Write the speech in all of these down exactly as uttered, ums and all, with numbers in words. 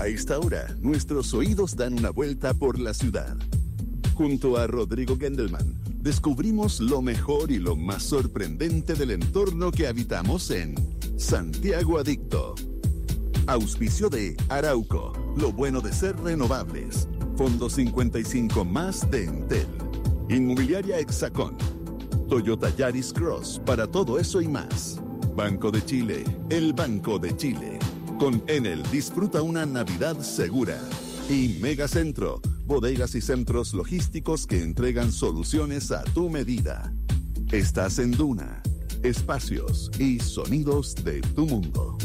A esta hora, nuestros oídos dan una vuelta por la ciudad. Junto a Rodrigo Gendelman, descubrimos lo mejor y lo más sorprendente del entorno que habitamos en Santiago Adicto. Auspicio de Arauco, lo bueno de ser renovables. Fondo cincuenta y cinco más de Entel. Inmobiliaria Hexacón. Toyota Yaris Cross, para todo eso y más. Banco de Chile, el Banco de Chile. Con Enel disfruta una Navidad segura. Y Megacentro, bodegas y centros logísticos que entregan soluciones a tu medida. Estás en Duna, espacios y sonidos de tu mundo.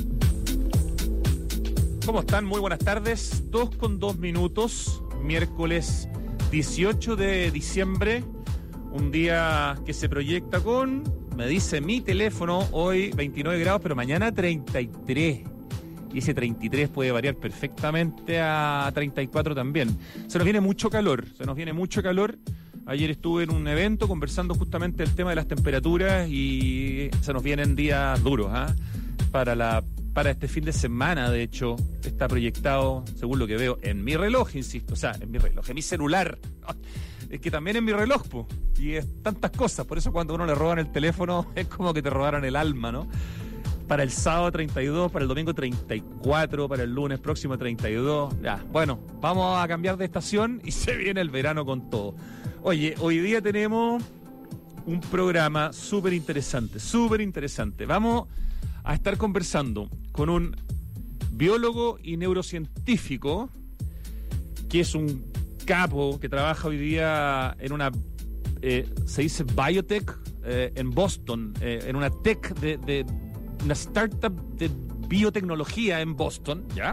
¿Cómo están? Muy buenas tardes. Dos con dos minutos, miércoles dieciocho de diciembre, un día que se proyecta con, me dice mi teléfono, hoy veintinueve grados, pero mañana treinta y tres. Y ese treinta y tres puede variar perfectamente a treinta y cuatro también. Se nos viene mucho calor, se nos viene mucho calor. Ayer estuve en un evento conversando justamente el tema de las temperaturas y se nos vienen días duros, ¿eh? Para la para este fin de semana, de hecho, está proyectado, según lo que veo, en mi reloj, insisto, o sea, en mi reloj, en mi celular. Es que también en mi reloj, po, y es tantas cosas, por eso cuando a uno le roban el teléfono es como que te robaron el alma, ¿no? Para el sábado treinta y dos, para el domingo treinta y cuatro, para el lunes próximo treinta y dos. Ya, bueno, vamos a cambiar de estación y se viene el verano con todo. Oye, hoy día tenemos un programa súper interesante, súper interesante. Vamos a estar conversando con un biólogo y neurocientífico que es un capo que trabaja hoy día en una, eh, se dice biotech, eh, en Boston, eh, en una tech de... de una startup de biotecnología en Boston, ¿ya?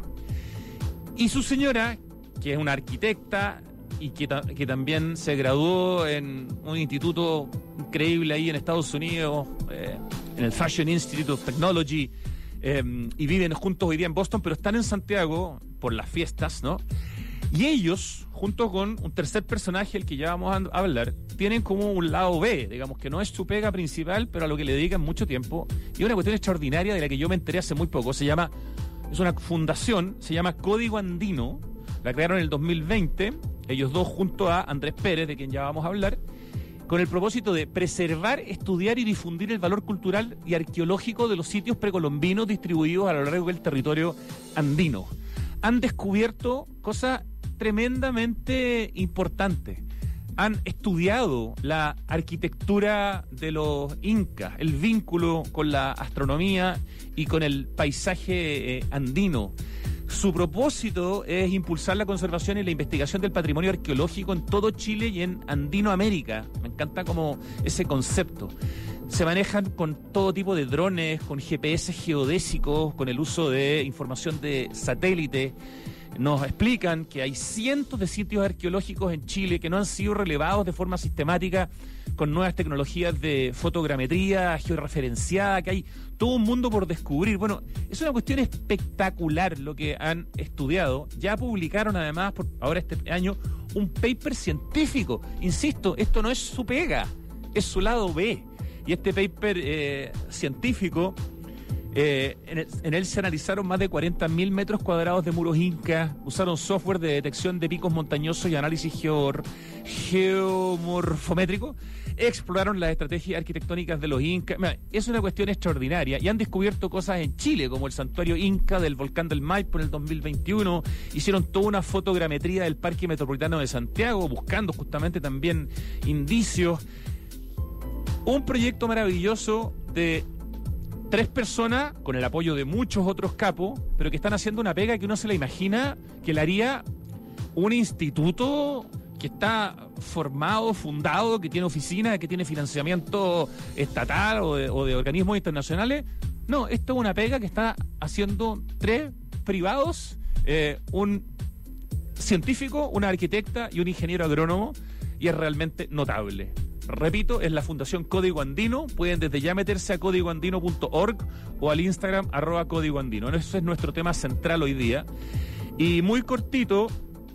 Y su señora, que es una arquitecta y que, ta- que también se graduó en un instituto increíble ahí en Estados Unidos, eh, en el Fashion Institute of Technology, eh, y viven juntos hoy día en Boston, pero están en Santiago por las fiestas, ¿no? Y ellos, junto con un tercer personaje, el que ya vamos a hablar, tienen como un lado B, digamos, que no es su pega principal, pero a lo que le dedican mucho tiempo. Y una cuestión extraordinaria de la que yo me enteré hace muy poco, se llama, es una fundación, se llama Código Andino, la crearon en el dos mil veinte, ellos dos junto a Andrés Pérez, de quien ya vamos a hablar, con el propósito de preservar, estudiar y difundir el valor cultural y arqueológico de los sitios precolombinos distribuidos a lo largo del territorio andino. Han descubierto cosas tremendamente importantes. Han estudiado la arquitectura de los incas, el vínculo con la astronomía y con el paisaje eh, andino. Su propósito es impulsar la conservación y la investigación del patrimonio arqueológico en todo Chile y en Andinoamérica. Me encanta como ese concepto. Se manejan con todo tipo de drones, con G P S geodésicos, con el uso de información de satélite. Nos explican que hay cientos de sitios arqueológicos en Chile que no han sido relevados de forma sistemática con nuevas tecnologías de fotogrametría georreferenciada, que hay todo un mundo por descubrir. Bueno, es una cuestión espectacular lo que han estudiado. Ya publicaron además, por ahora este año, un paper científico. Insisto, esto no es su pega, es su lado B. Y este paper eh, científico... Eh, en, el, en él se analizaron más de cuarenta mil metros cuadrados de muros incas, usaron software de detección de picos montañosos y análisis geor, geomorfométrico, exploraron las estrategias arquitectónicas de los incas. Mira, es una cuestión extraordinaria y han descubierto cosas en Chile, como el santuario inca del volcán del Maipo en el dos mil veintiuno, hicieron toda una fotogrametría del Parque Metropolitano de Santiago, buscando justamente también indicios. Un proyecto maravilloso de tres personas, con el apoyo de muchos otros capos, pero que están haciendo una pega que uno se la imagina que la haría un instituto que está formado, fundado, que tiene oficinas, que tiene financiamiento estatal o de, o de organismos internacionales. No, esto es una pega que está haciendo tres privados, eh, un científico, una arquitecta y un ingeniero agrónomo, y es realmente notable. Repito, es la Fundación Código Andino. Pueden desde ya meterse a código andino punto org o al Instagram arroba Código Andino. Ese es nuestro tema central hoy día. Y muy cortito,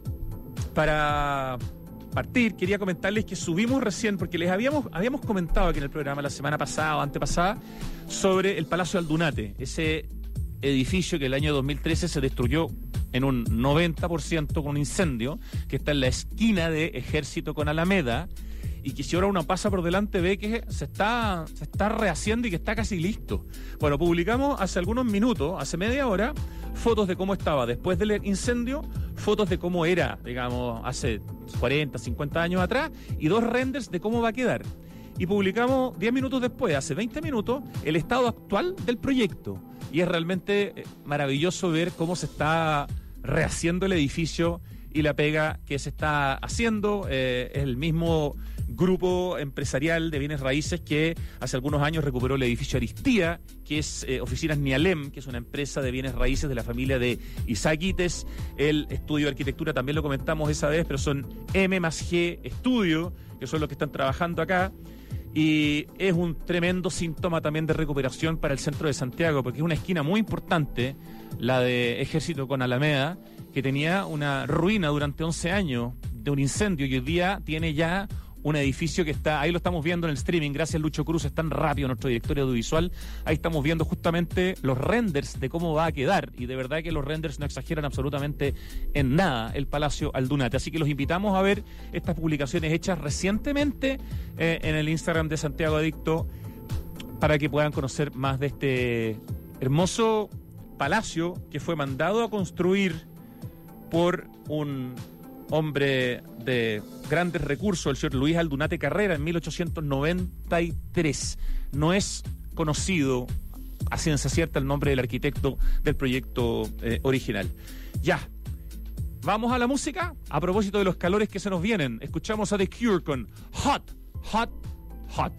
para partir, quería comentarles que subimos recién, porque les habíamos, habíamos comentado aquí en el programa la semana pasada o antepasada sobre el Palacio Aldunate, ese edificio que el año dos mil trece se destruyó en un noventa por ciento con un incendio que está en la esquina de Ejército con Alameda, y que si ahora uno pasa por delante ve que se está, se está rehaciendo y que está casi listo. Bueno, publicamos hace algunos minutos, hace media hora, fotos de cómo estaba después del incendio, fotos de cómo era, digamos, hace cuarenta, cincuenta años atrás, y dos renders de cómo va a quedar. Y publicamos diez minutos después, hace veinte minutos, el estado actual del proyecto. Y es realmente maravilloso ver cómo se está rehaciendo el edificio y la pega que se está haciendo. Eh, es el mismo grupo empresarial de bienes raíces que hace algunos años recuperó el edificio Aristía, que es eh, Oficinas Nialem, que es una empresa de bienes raíces de la familia de Isaac Ites. El estudio de arquitectura también lo comentamos esa vez, pero son M más G Estudio, que son los que están trabajando acá. Y es un tremendo síntoma también de recuperación para el centro de Santiago, porque es una esquina muy importante, la de Ejército con Alameda, que tenía una ruina durante once años de un incendio, y hoy día tiene ya un edificio que está, ahí lo estamos viendo en el streaming, gracias Lucho Cruz, es tan rápido nuestro director audiovisual, ahí estamos viendo justamente los renders de cómo va a quedar, y de verdad que los renders no exageran absolutamente en nada el Palacio Aldunate, así que los invitamos a ver estas publicaciones hechas recientemente eh, en el Instagram de Santiago Adicto, para que puedan conocer más de este hermoso palacio que fue mandado a construir por un hombre de grandes recursos, el señor Luis Aldunate Carrera, en mil ochocientos noventa y tres. No es conocido a ciencia cierta el nombre del arquitecto del proyecto eh, original. Ya, vamos a la música. A propósito de los calores que se nos vienen, escuchamos a The Cure con Hot, Hot, Hot.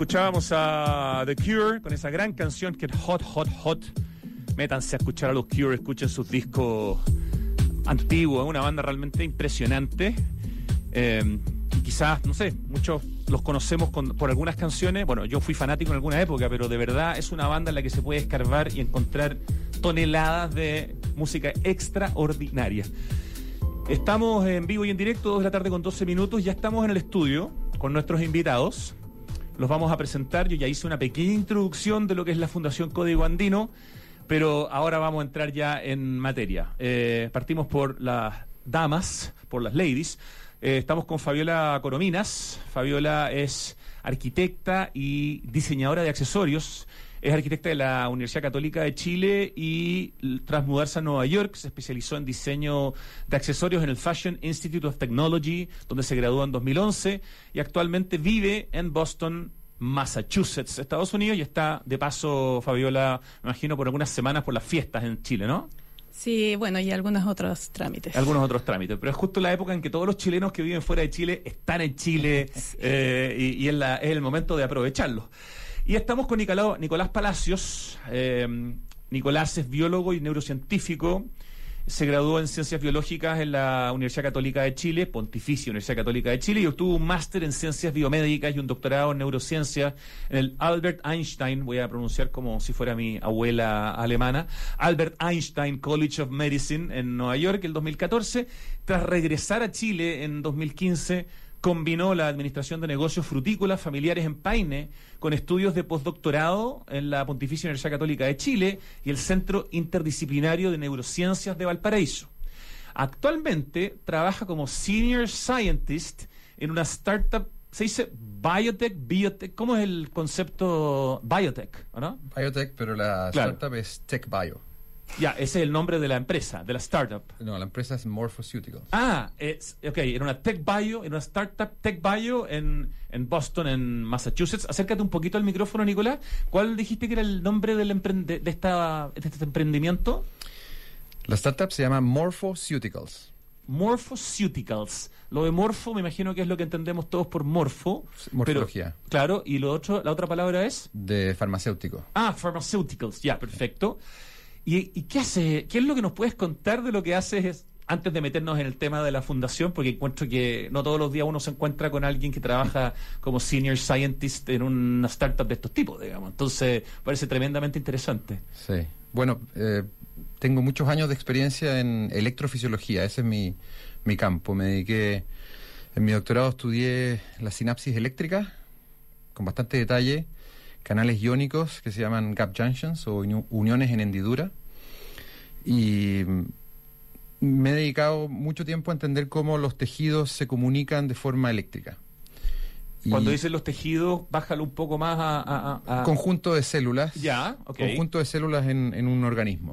Escuchábamos a The Cure con esa gran canción que es Hot, Hot, Hot. Métanse a escuchar a los Cure, escuchen sus discos antiguos, una banda realmente impresionante. Eh, quizás, no sé, muchos los conocemos con, por algunas canciones. Bueno, yo fui fanático en alguna época, pero de verdad es una banda en la que se puede escarbar y encontrar toneladas de música extraordinaria. Estamos en vivo y en directo, dos de la tarde con doce minutos. Ya estamos en el estudio con nuestros invitados. Los vamos a presentar. Yo ya hice una pequeña introducción de lo que es la Fundación Código Andino, pero ahora vamos a entrar ya en materia. Eh, partimos por las damas, por las ladies. Eh, estamos con Fabiola Corominas. Fabiola es arquitecta y diseñadora de accesorios. Es arquitecta de la Universidad Católica de Chile y tras mudarse a Nueva York se especializó en diseño de accesorios en el Fashion Institute of Technology, donde se graduó en dos mil once y actualmente vive en Boston, Massachusetts, Estados Unidos, y está de paso, Fabiola, me imagino, por algunas semanas por las fiestas en Chile, ¿no? Sí, bueno, y algunos otros trámites. Algunos otros trámites, pero es justo la época en que todos los chilenos que viven fuera de Chile están en Chile sí. eh, y, y es, la, es el momento de aprovecharlo. Y estamos con Nicolás, Nicolás Palacios. Eh, Nicolás es biólogo y neurocientífico. Se graduó en Ciencias Biológicas en la Universidad Católica de Chile, Pontificia Universidad Católica de Chile, y obtuvo un máster en Ciencias Biomédicas y un doctorado en Neurociencias en el Albert Einstein, voy a pronunciar como si fuera mi abuela alemana, Albert Einstein College of Medicine en Nueva York el dos mil catorce. Tras regresar a Chile en dos mil quince, combinó la administración de negocios frutícolas familiares en Paine con estudios de postdoctorado en la Pontificia Universidad Católica de Chile y el Centro Interdisciplinario de Neurociencias de Valparaíso. Actualmente trabaja como Senior Scientist en una startup, se dice Biotech, Biotech, ¿cómo es el concepto Biotech, o no? Biotech, pero la Claro. startup es TechBio. Ya, ese es el nombre de la empresa, de la startup. No, la empresa es Morphoceuticals. Ah, es, ok, en una Tech Bio, en una startup Tech Bio en, en Boston, en Massachusetts. Acércate un poquito al micrófono, Nicolás. ¿Cuál dijiste que era el nombre del emprende, de, esta, de este emprendimiento? La startup se llama Morphoceuticals. Morphoceuticals. Lo de morfo me imagino que es lo que entendemos todos por morfo. Morfología. Pero, claro, y lo otro, la otra palabra es... De farmacéutico. Ah, pharmaceuticals, ya, perfecto. ¿Y, ¿Y qué hace? ¿Qué es lo que nos puedes contar de lo que haces antes de meternos en el tema de la fundación? Porque encuentro que no todos los días uno se encuentra con alguien que trabaja como senior scientist en una startup de estos tipos, digamos. Entonces, parece tremendamente interesante. Sí. Bueno, eh, tengo muchos años de experiencia en electrofisiología. Ese es mi, mi campo. Me dediqué, en mi doctorado estudié la sinapsis eléctrica con bastante detalle, canales iónicos que se llaman gap junctions o uniones en hendidura, y me he dedicado mucho tiempo a entender cómo los tejidos se comunican de forma eléctrica. Cuando Y dices los tejidos, bájalo un poco más a... a, a... conjunto de células, Ya, ok. conjunto de células en, en un organismo.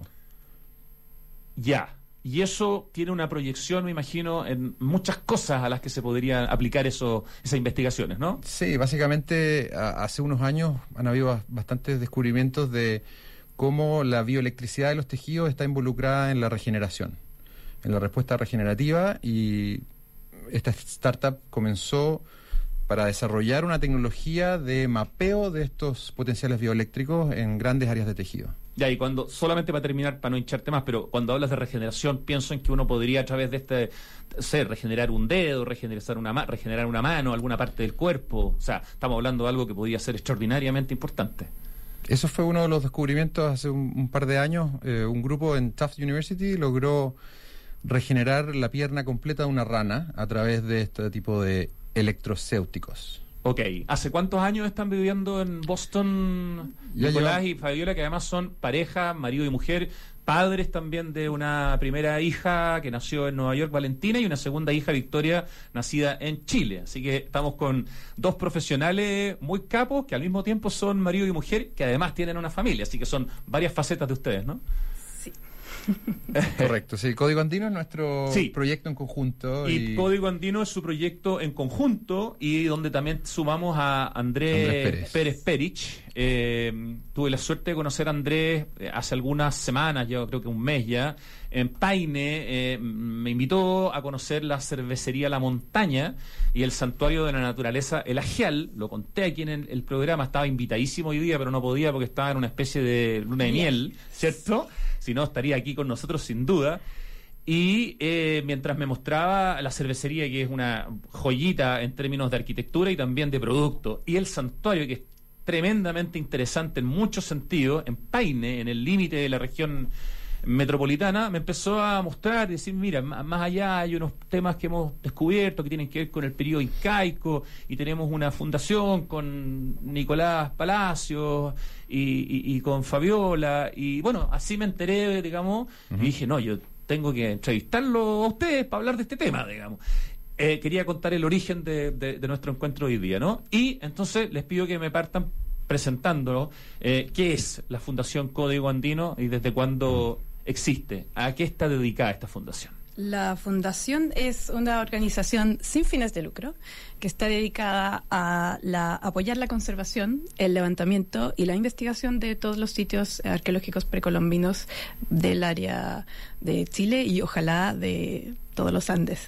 Ya. Y eso tiene una proyección, me imagino, en muchas cosas a las que se podrían aplicar eso, esas investigaciones, ¿no? Sí, básicamente a, hace unos años han habido bastantes descubrimientos de cómo la bioelectricidad de los tejidos está involucrada en la regeneración, en la respuesta regenerativa, y esta startup comenzó para desarrollar una tecnología de mapeo de estos potenciales bioeléctricos en grandes áreas de tejido. Ya, y cuando, solamente para terminar, para no hincharte más, pero cuando hablas de regeneración, pienso en que uno podría a través de este, sé, regenerar un dedo, regenerar una, ma- regenerar una mano, alguna parte del cuerpo. O sea, estamos hablando de algo que podría ser extraordinariamente importante. Eso fue uno de los descubrimientos hace un, un par de años. Eh, un grupo en Tufts University logró regenerar la pierna completa de una rana a través de este tipo de electrocéuticos. Ok, ¿hace cuántos años están viviendo en Boston Ya Nicolás lleva- y Fabiola, que además son pareja, marido y mujer, padres también de una primera hija que nació en Nueva York, Valentina, y una segunda hija, Victoria, nacida en Chile? Así que estamos con dos profesionales muy capos que al mismo tiempo son marido y mujer, que además tienen una familia, así que son varias facetas de ustedes, ¿no? Sí. Correcto, sí. Código Andino es nuestro Sí. proyecto en conjunto. Y, Y, Código Andino es su proyecto en conjunto y donde también sumamos a Andrés, Andrés Pérez. Pérez Perich, Eh, tuve la suerte de conocer a Andrés eh, hace algunas semanas, yo creo que un mes ya, en Paine. Eh, me invitó a conocer la cervecería La Montaña y el santuario de la naturaleza El Ajial. Lo conté aquí en el, el programa, estaba invitadísimo hoy día, pero no podía porque estaba en una especie de luna de miel, ¿cierto? Si no, estaría aquí con nosotros sin duda. Y eh, mientras me mostraba la cervecería, que es una joyita en términos de arquitectura y también de producto, y el santuario, que es tremendamente interesante en muchos sentidos, en Paine, en el límite de la región metropolitana, me empezó a mostrar y decir, mira, más allá hay unos temas que hemos descubierto que tienen que ver con el periodo incaico, y tenemos una fundación con Nicolás Palacios y, y, y con Fabiola, y bueno, así me enteré, digamos, uh-huh. y dije, no, yo tengo que entrevistarlo a ustedes para hablar de este tema, digamos. Eh, quería contar el origen de, de, de nuestro encuentro hoy día, ¿no? Y entonces les pido que me partan presentándolo. Eh, ¿Qué es la Fundación Código Andino y desde cuándo existe? ¿A qué está dedicada esta fundación? La Fundación es una organización sin fines de lucro que está dedicada a la, apoyar la conservación, el levantamiento y la investigación de todos los sitios arqueológicos precolombinos del área de Chile y ojalá de todos los Andes.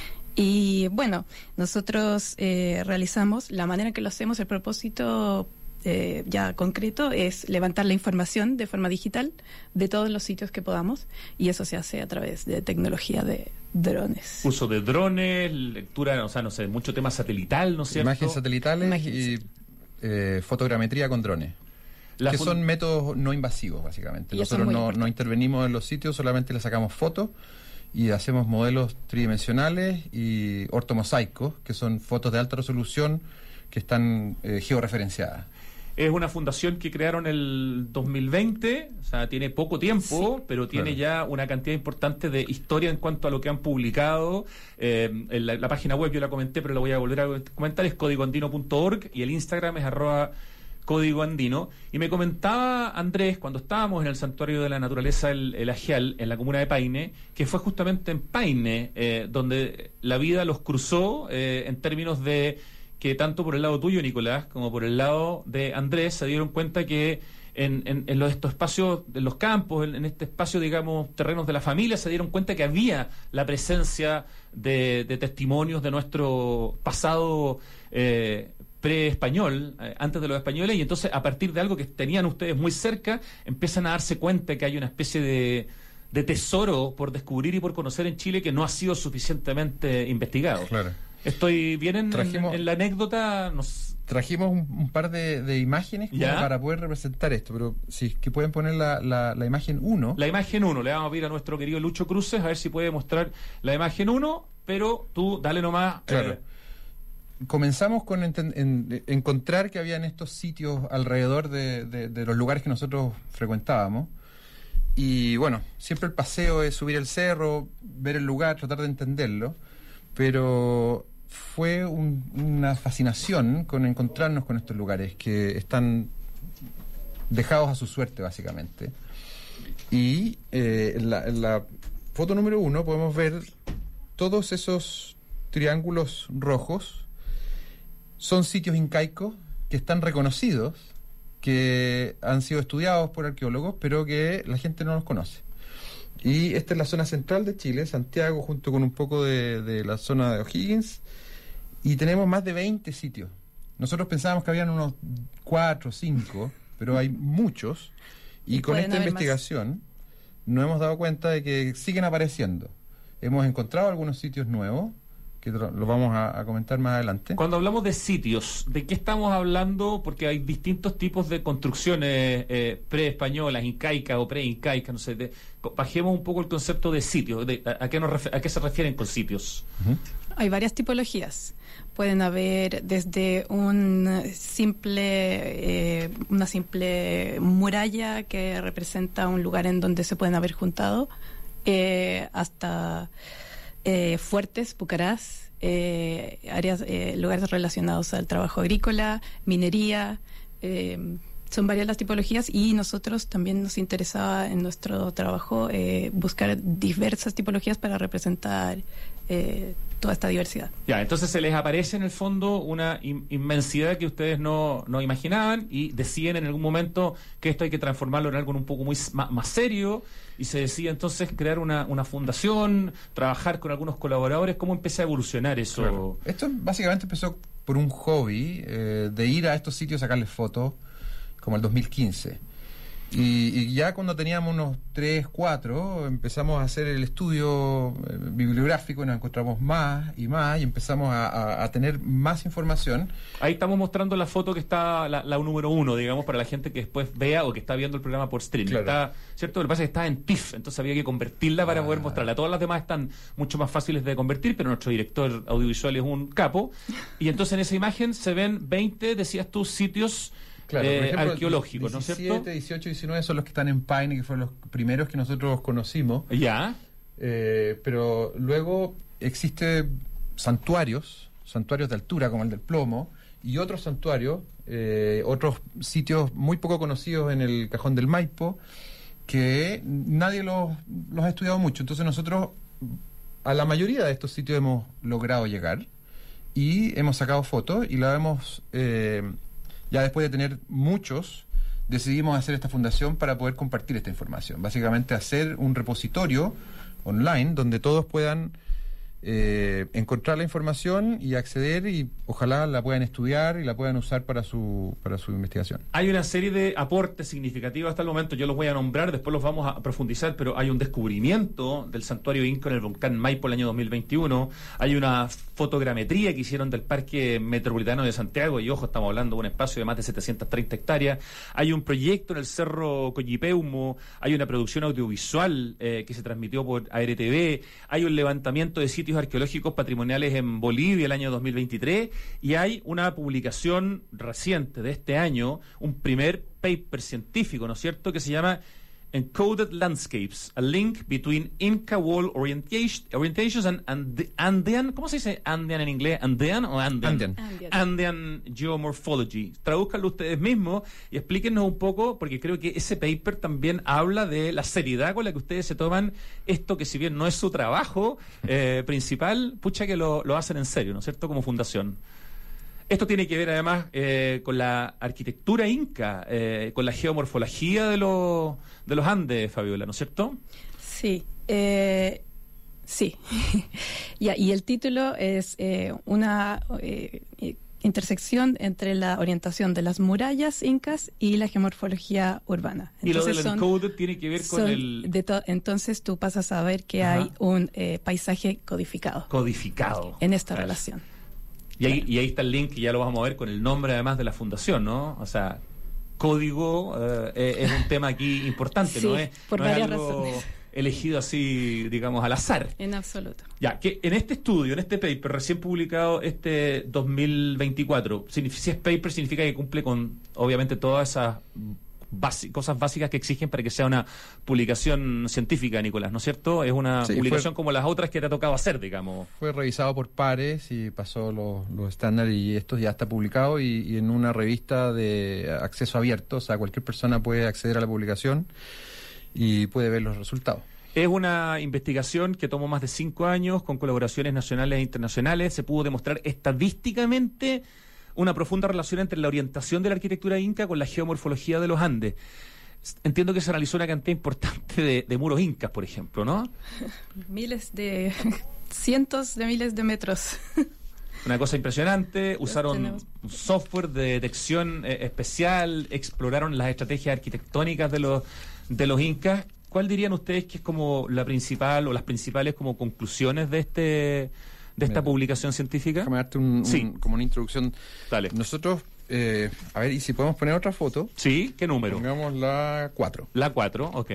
Y bueno, nosotros eh, realizamos, la manera en que lo hacemos, el propósito Eh, ya concreto es levantar la información de forma digital de todos los sitios que podamos, y eso se hace a través de tecnología de drones. Uso de drones, lectura, o sea, no sé, mucho tema satelital, ¿no es cierto? Imágenes satelitales Imágenes. y eh, fotogrametría con drones. La que son métodos no invasivos, básicamente. Y nosotros no, no intervenimos en los sitios, solamente le sacamos fotos y hacemos modelos tridimensionales y ortomosaicos, que son fotos de alta resolución que están eh, georreferenciadas. Es una fundación que crearon el dos mil veinte, o sea, tiene poco tiempo, sí, pero tiene claro. ya una cantidad importante de historia en cuanto a lo que han publicado. Eh, en la, la página web yo la comenté, pero la voy a volver a comentar, es código andino punto org, y el Instagram es arroba Código Andino. Y me comentaba Andrés, cuando estábamos en el Santuario de la Naturaleza El, el Ajial, en la comuna de Paine, que fue justamente en Paine eh, donde la vida los cruzó eh, en términos de que tanto por el lado tuyo, Nicolás, como por el lado de Andrés, se dieron cuenta que en, en, en los, estos espacios, en los campos, en, en este espacio, digamos, terrenos de la familia, se dieron cuenta que había la presencia de, de testimonios de nuestro pasado eh, pre-español, eh, antes de los españoles, y entonces, a partir de algo que tenían ustedes muy cerca, empiezan a darse cuenta que hay una especie de, de tesoro por descubrir y por conocer en Chile que no ha sido suficientemente investigado. Claro. ¿Estoy bien en, trajimos, en, en la anécdota? Nos... Trajimos un, un par de, de imágenes para poder representar esto, pero si que pueden poner la, la, la imagen uno. La imagen uno, le vamos a pedir a nuestro querido Lucho Cruces a ver si puede mostrar la imagen uno, pero tú dale nomás. Claro. Eh... Comenzamos con en, en, encontrar que habían estos sitios alrededor de, de, de los lugares que nosotros frecuentábamos. Y bueno, siempre el paseo es subir el cerro, ver el lugar, tratar de entenderlo, pero fue un, una fascinación con encontrarnos con estos lugares que están dejados a su suerte, básicamente. Y eh, en, la, en la foto número uno podemos ver todos esos triángulos rojos. Son sitios incaicos que están reconocidos, que han sido estudiados por arqueólogos, pero que la gente no los conoce. Y esta es la zona central de Chile, Santiago, junto con un poco de, de la zona de O'Higgins, y tenemos más de veinte sitios. Nosotros pensábamos que habían unos cuatro o cinco, pero hay muchos, y con esta investigación más. Nos hemos dado cuenta de que siguen apareciendo. Hemos encontrado algunos sitios nuevos, que lo vamos a, a comentar más adelante. Cuando hablamos de sitios, ¿de qué estamos hablando? Porque hay distintos tipos de construcciones eh, pre-españolas, incaicas o pre-incaicas, no sé. De, bajemos un poco el concepto de sitios. De, a, a, qué nos refer, ¿A qué se refieren con sitios? Uh-huh. Hay varias tipologías. Pueden haber desde un simple, eh, una simple muralla que representa un lugar en donde se pueden haber juntado, eh, hasta eh, fuertes, pucarás, eh, áreas, eh, lugares relacionados al trabajo agrícola, minería, eh, son varias las tipologías y nosotros también nos interesaba en nuestro trabajo eh, buscar diversas tipologías para representar eh, toda esta diversidad. Ya, entonces se les aparece en el fondo una in- inmensidad que ustedes no, no imaginaban y deciden en algún momento que esto hay que transformarlo en algo un poco muy s- más, más serio y se decide entonces crear una, una fundación, trabajar con algunos colaboradores. ¿Cómo empieza a evolucionar eso? Claro. Esto básicamente empezó por un hobby eh, de ir a estos sitios a sacarles fotos, como el dos mil quince. Y, y ya cuando teníamos unos tres, cuatro, empezamos a hacer el estudio eh, bibliográfico y nos encontramos más y más y empezamos a, a, a tener más información. Ahí estamos mostrando la foto que está, la, la número uno, digamos, para la gente que después vea o que está viendo el programa por streaming. Claro. Está, ¿cierto? Lo que pasa es que está en P I F, entonces había que convertirla para Ah. poder mostrarla. Todas las demás están mucho más fáciles de convertir, pero nuestro director audiovisual es un capo. Y entonces en esa imagen se ven veinte, decías tú, sitios Claro, eh, por ejemplo, arqueológicos, ¿no es cierto? diecisiete, dieciocho, diecinueve son los que están en Paine, que fueron los primeros que nosotros conocimos. Ya. Eh, pero luego existen santuarios, santuarios de altura como el del Plomo, y otros santuarios, eh, otros sitios muy poco conocidos en el Cajón del Maipo, que nadie los, los ha estudiado mucho. Entonces nosotros a la mayoría de estos sitios hemos logrado llegar y hemos sacado fotos y la hemos... Eh, ya después de tener muchos, decidimos hacer esta fundación para poder compartir esta información. Básicamente hacer un repositorio online donde todos puedan eh, encontrar la información y acceder y ojalá la puedan estudiar y la puedan usar para su, para su investigación. Hay una serie de aportes significativos hasta el momento, yo los voy a nombrar, después los vamos a profundizar, pero hay un descubrimiento del santuario Inca en el volcán Maipo el año dos mil veintiuno, hay una fotogrametría que hicieron del Parque Metropolitano de Santiago, y ojo, estamos hablando de un espacio de más de setecientas treinta hectáreas, hay un proyecto en el Cerro Coyipeumo, hay una producción audiovisual eh, que se transmitió por A R T V, hay un levantamiento de sitios arqueológicos patrimoniales en Bolivia el año dos mil veintitrés, y hay una publicación reciente de este año, un primer paper científico, ¿no es cierto?, que se llama Encoded Landscapes, a link between Inca Wall orientation, Orientations and, and Andean, ¿cómo se dice Andean en inglés? ¿Andean o Andean? Andean. Andean. Andean Geomorphology. Tradúzcanlo ustedes mismos y explíquenos un poco, porque creo que ese paper también habla de la seriedad con la que ustedes se toman esto, que si bien no es su trabajo eh, principal, pucha que lo, lo hacen en serio, ¿no es cierto?, como fundación. Esto tiene que ver además eh, con la arquitectura inca, eh, con la geomorfología de los, de los Andes, Fabiola, ¿no es cierto? Sí, eh, sí. Ya, y el título es eh, una eh, intersección entre la orientación de las murallas incas y la geomorfología urbana. Y lo del son- encoded tiene que ver con son el de to- entonces tú pasas a ver que Ajá. hay un eh, paisaje codificado codificado. en esta Claro. relación. Y ahí, y ahí está el link, que ya lo vamos a ver con el nombre además de la fundación, ¿no? O sea, código eh, eh, es un tema aquí importante, Sí, ¿no es? por no es varias algo razones. elegido así, digamos, al azar. En absoluto. Ya, que en este estudio, en este paper recién publicado este dos mil veinticuatro, signifi- si es paper significa que cumple con, obviamente, todas esas basi- cosas básicas que exigen para que sea una publicación científica, Nicolás, ¿no es cierto? Es una Sí, publicación fue- como las otras que te ha tocado hacer, digamos. Fue revisado por pares y pasó los, los estándares y esto ya está publicado y, y en una revista de acceso abierto, o sea, cualquier persona puede acceder a la publicación y puede ver los resultados. Es una investigación que tomó más de cinco años con colaboraciones nacionales e internacionales. Se pudo demostrar estadísticamente una profunda relación entre la orientación de la arquitectura inca con la geomorfología de los Andes. Entiendo que se realizó una cantidad importante de, de muros incas, por ejemplo, ¿no? Miles de, cientos de miles de metros. Una cosa impresionante. Usaron tenemos. un software de detección eh, especial, exploraron las estrategias arquitectónicas de los, de los incas. ¿Cuál dirían ustedes que es como la principal o las principales como conclusiones de este de esta Mira, publicación científica? Déjame darte un, Sí. un- como una introducción. Dale. Nosotros, eh, a ver, y si podemos poner otra foto, Sí, ¿qué número? pongamos la cuatro. La cuatro, ok.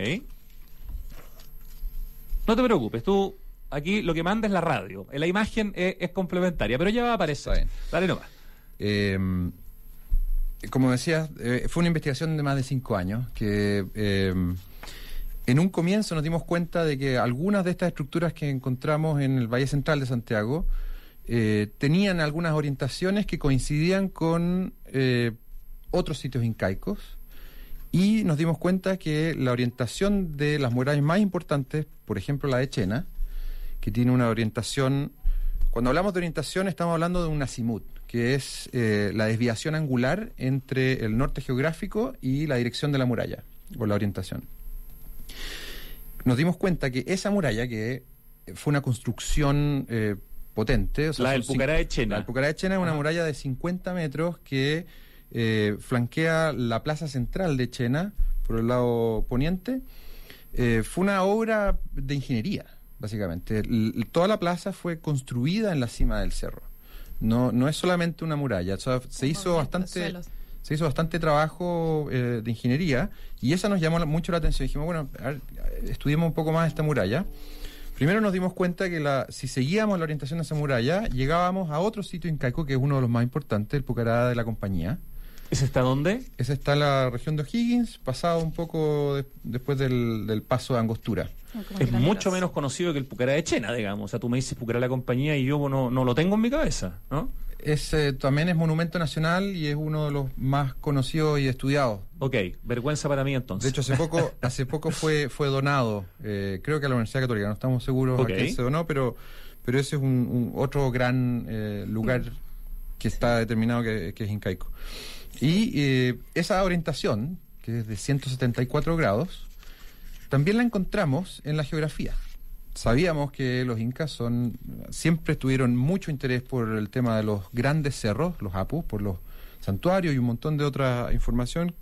No te preocupes, tú aquí lo que manda es la radio. La imagen es, es complementaria, pero ya va a aparecer. Está bien. Dale nomás. Eh, como decías, eh, fue una investigación de más de cinco años que eh, en un comienzo nos dimos cuenta de que algunas de estas estructuras que encontramos en el Valle Central de Santiago eh, tenían algunas orientaciones que coincidían con eh, otros sitios incaicos Y nos dimos cuenta que la orientación de las murallas más importantes, por ejemplo la de Chena, que tiene una orientación, cuando hablamos de orientación estamos hablando de un azimut, que es eh, la desviación angular entre el norte geográfico y la dirección de la muralla, o la orientación. Nos dimos cuenta que esa muralla, que fue una construcción eh, potente... O sea, la del Pucará de Chena. La del Pucará de Chena es una muralla de cincuenta metros que eh, flanquea la plaza central de Chena, por el lado poniente. Eh, fue una obra de ingeniería, básicamente. L- toda la plaza fue construida en la cima del cerro. No, no es solamente una muralla, o sea, se hizo bastante, se hizo bastante trabajo eh, de ingeniería, y esa nos llamó mucho la atención. Dijimos, bueno, a ver, estudiemos un poco más esta muralla. Primero nos dimos cuenta que la, si seguíamos la orientación de esa muralla, llegábamos a otro sitio incaico que es uno de los más importantes, el Pucará de la Compañía. ¿Ese está dónde? Ese está en la región de O'Higgins, pasado un poco de, después del, del paso de Angostura. Es mucho menos conocido que el Pucará de Chena, digamos. O sea, tú me dices Pucará de la Compañía y yo no, no lo tengo en mi cabeza, ¿no? Es, eh, también es monumento nacional y es uno de los más conocidos y estudiados. Ok, vergüenza para mí entonces. De hecho, hace poco hace poco fue fue donado, eh, creo que a la Universidad Católica, no estamos seguros okay. a quién se donó, pero, pero ese es un, un otro gran eh, lugar que está determinado que, que es incaico. Y eh, esa orientación, que es de ciento setenta y cuatro grados, también la encontramos en la geografía. Sabíamos que los incas son siempre tuvieron mucho interés por el tema de los grandes cerros, los apus, por los santuarios y un montón de otra información.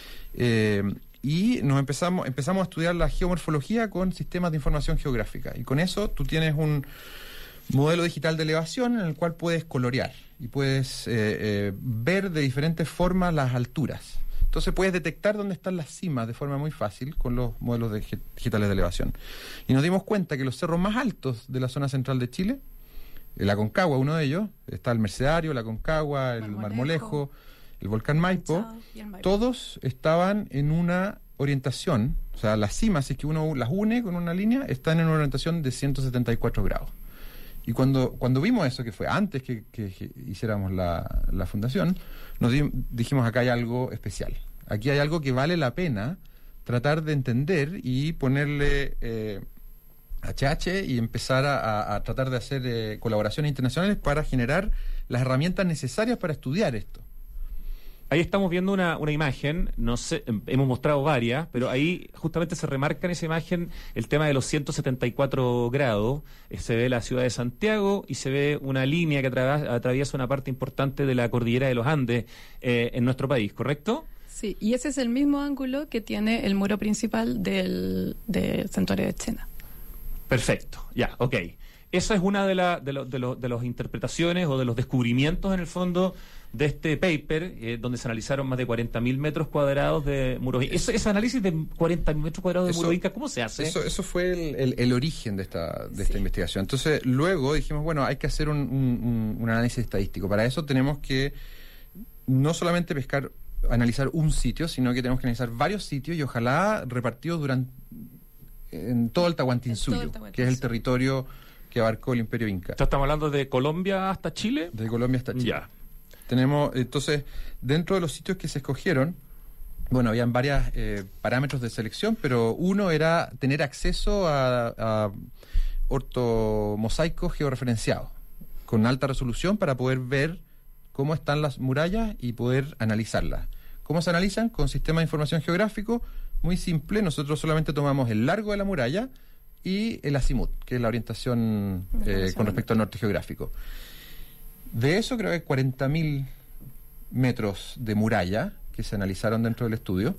Eh, y nos empezamos empezamos a estudiar la geomorfología con sistemas de información geográfica. Y con eso tú tienes un modelo digital de elevación en el cual puedes colorear y puedes eh, eh, ver de diferentes formas las alturas. Entonces puedes detectar dónde están las cimas de forma muy fácil con los modelos de digitales de elevación. Y nos dimos cuenta que los cerros más altos de la zona central de Chile, el Aconcagua, uno de ellos, está el Mercedario, el Aconcagua, el Marmolejo, Marmolejo, el Volcán Maipo, el Maipo, todos estaban en una orientación, o sea, las cimas, si es que uno las une con una línea, están en una orientación de ciento setenta y cuatro grados. Y cuando, cuando vimos eso, que fue antes que, que, que hiciéramos la, la fundación, nos di, dijimos, acá hay algo especial. Aquí hay algo que vale la pena tratar de entender y ponerle eh, H H y empezar a, a, a tratar de hacer eh, colaboraciones internacionales para generar las herramientas necesarias para estudiar esto. Ahí estamos viendo una, una imagen, no sé, hemos mostrado varias, pero ahí justamente se remarca en esa imagen el tema de los ciento setenta y cuatro grados. Eh, se ve la ciudad de Santiago y se ve una línea que atra- atraviesa una parte importante de la cordillera de los Andes eh, en nuestro país, ¿correcto? Sí, y ese es el mismo ángulo que tiene el muro principal del, del santuario de Chena. Perfecto, ya, ok. Esa es una de las de, lo, de, lo, de las interpretaciones o de los descubrimientos, en el fondo, de este paper, eh, donde se analizaron más de cuarenta mil metros cuadrados de muros. Ese, ese análisis de cuarenta mil metros cuadrados de muros incas, ¿cómo se hace? Eso, eso fue el, el, el origen de esta, de sí. esta investigación. Entonces, luego dijimos, bueno, hay que hacer un, un, un análisis estadístico. Para eso tenemos que no solamente pescar, analizar un sitio, sino que tenemos que analizar varios sitios y ojalá repartidos durante en todo el Tahuantinsuyo, que es el territorio que abarcó el Imperio Inca. ¿Estamos hablando de Colombia hasta Chile? De Colombia hasta Chile. Ya. Tenemos, entonces, dentro de los sitios que se escogieron, bueno, habían varios eh, parámetros de selección, pero uno era tener acceso a, a ortomosaicos georreferenciados con alta resolución para poder ver cómo están las murallas y poder analizarlas. ¿Cómo se analizan? Con sistema de información geográfico muy simple. Nosotros solamente tomamos el largo de la muralla y el azimut, que es la orientación eh, con respecto al norte geográfico. De eso creo que hay cuarenta mil metros de muralla que se analizaron dentro del estudio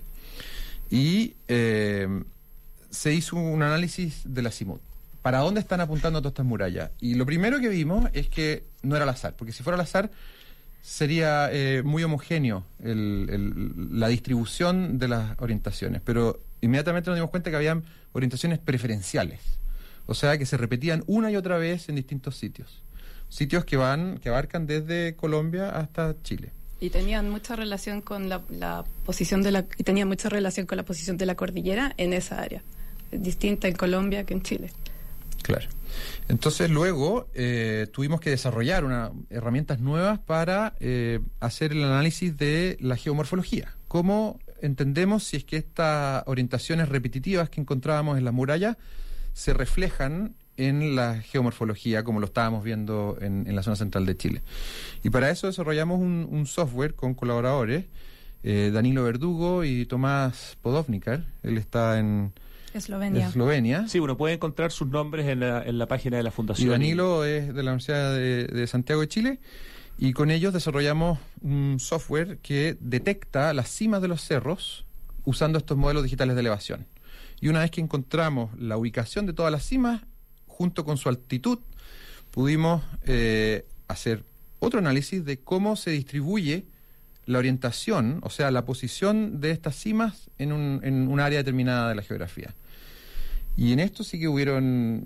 y eh, se hizo un análisis del azimut. ¿Para dónde están apuntando todas estas murallas? Y lo primero que vimos es que no era al azar, porque si fuera al azar sería eh, muy homogéneo el, el, la distribución de las orientaciones, pero inmediatamente nos dimos cuenta que habían orientaciones preferenciales, o sea que se repetían una y otra vez en distintos sitios, sitios que van, que abarcan desde Colombia hasta Chile. Y tenían mucha relación con la, la posición de la y tenían mucha relación con la posición de la cordillera en esa área, distinta en Colombia que en Chile. Claro. Entonces luego eh, tuvimos que desarrollar una, herramientas nuevas para eh, hacer el análisis de la geomorfología. Cómo entendemos si es que estas orientaciones repetitivas que encontrábamos en las murallas se reflejan en la geomorfología, como lo estábamos viendo en, en la zona central de Chile. Y para eso desarrollamos un, un software con colaboradores, eh, Danilo Verdugo y Tomás Podovnikar. Él está en Eslovenia. Eslovenia. Sí, uno puede encontrar sus nombres en la, en la página de la Fundación. Y Danilo es de la Universidad de, de Santiago de Chile. Y con ellos desarrollamos un software que detecta las cimas de los cerros usando estos modelos digitales de elevación. Y una vez que encontramos la ubicación de todas las cimas, junto con su altitud, pudimos eh, hacer otro análisis de cómo se distribuye la orientación, o sea, la posición de estas cimas en un, en un área determinada de la geografía. Y en esto sí que hubieron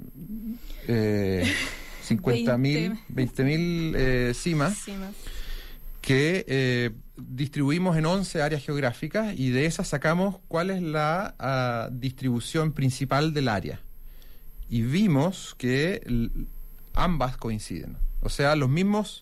eh, cincuenta mil, veinte mil eh, cimas, cimas que eh, distribuimos en once áreas geográficas, y de esas sacamos cuál es la uh, distribución principal del área. Y vimos que l- ambas coinciden. O sea, los mismos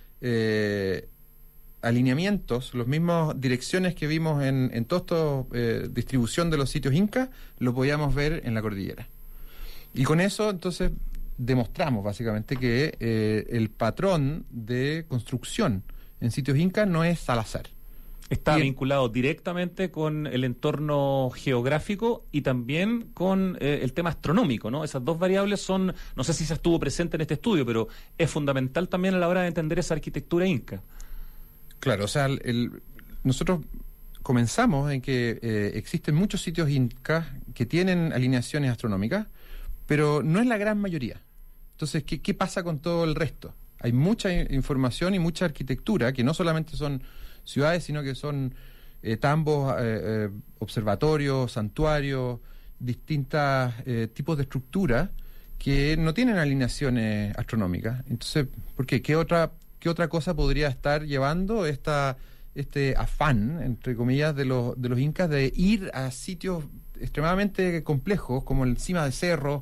eh, alineamientos, las mismas direcciones que vimos en, en toda esta eh, distribución de los sitios incas, lo podíamos ver en la cordillera. Y con eso, entonces, demostramos básicamente que eh, el patrón de construcción en sitios incas no es al azar. Está y vinculado directamente con el entorno geográfico y también con eh, el tema astronómico, ¿no? Esas dos variables son, no sé si se estuvo presente en este estudio, pero es fundamental también a la hora de entender esa arquitectura inca. Claro, o sea, el, el, nosotros comenzamos en que eh, existen muchos sitios incas que tienen alineaciones astronómicas, pero no es la gran mayoría. Entonces, ¿qué, qué pasa con todo el resto? Hay mucha información y mucha arquitectura que no solamente son ciudades, sino que son eh, tambos, eh, eh, observatorios, santuarios, distintos eh, tipos de estructuras que no tienen alineaciones astronómicas. Entonces, ¿por qué? ¿Qué otra, qué otra cosa podría estar llevando esta, este afán, entre comillas, de los, de los incas de ir a sitios extremadamente complejos, como encima de cerros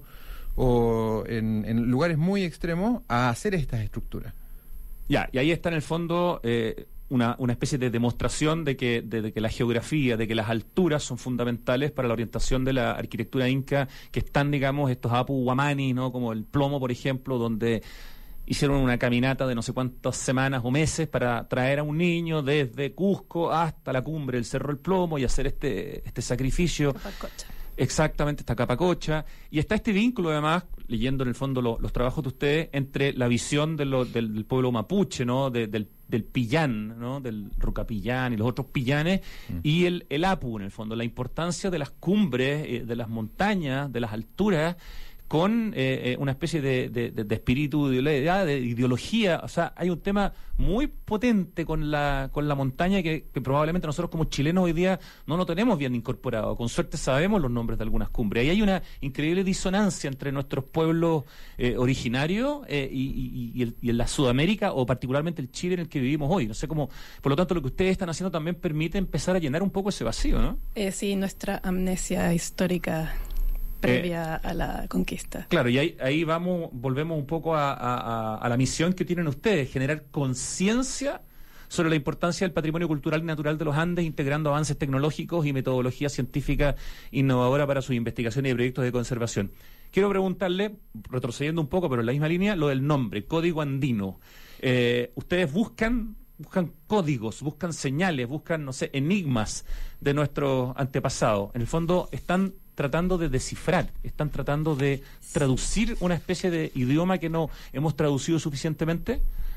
o en, en lugares muy extremos, a hacer estas estructuras? Ya, y ahí está en el fondo eh, una, una especie de demostración de que, de, de que la geografía, de que las alturas son fundamentales para la orientación de la arquitectura inca, que están, digamos, estos Apu Guamani, ¿no? Como el Plomo, por ejemplo, donde hicieron una caminata de no sé cuántas semanas o meses para traer a un niño desde Cusco hasta la cumbre del Cerro El Plomo y hacer este, este sacrificio. Papacocha. Exactamente, esta Capacocha. Y está este vínculo, además, leyendo en el fondo lo, los trabajos de ustedes, entre la visión de lo, del, del pueblo mapuche, ¿no? De, del, del Pillán, ¿no? Del Rucapillán y los otros pillanes, mm. y el, el Apu, en el fondo, la importancia de las cumbres, eh, de las montañas, de las alturas, con eh, una especie de, de, de, de espíritu, de, de ideología. O sea, hay un tema muy potente con la con la montaña que, que probablemente nosotros como chilenos hoy día no lo tenemos bien incorporado. Con suerte sabemos los nombres de algunas cumbres. Ahí hay una increíble disonancia entre nuestros pueblos eh, originarios eh, y, y, y, el, y en la Sudamérica, o particularmente el Chile en el que vivimos hoy. No sé cómo, por lo tanto, lo que ustedes están haciendo también permite empezar a llenar un poco ese vacío, ¿no? Eh, sí, nuestra amnesia histórica previa eh, a la conquista. Claro, y ahí, ahí vamos, volvemos un poco a, a, a la misión que tienen ustedes, generar conciencia sobre la importancia del patrimonio cultural y natural de los Andes, integrando avances tecnológicos y metodología científica innovadora para sus investigaciones y proyectos de conservación. Quiero preguntarle, retrocediendo un poco, pero en la misma línea, lo del nombre, Código Andino. Eh, ustedes buscan... buscan códigos, buscan señales, buscan, no sé, enigmas de nuestros antepasados. En el fondo están tratando de descifrar, están tratando de traducir una especie de idioma que no hemos traducido suficientemente.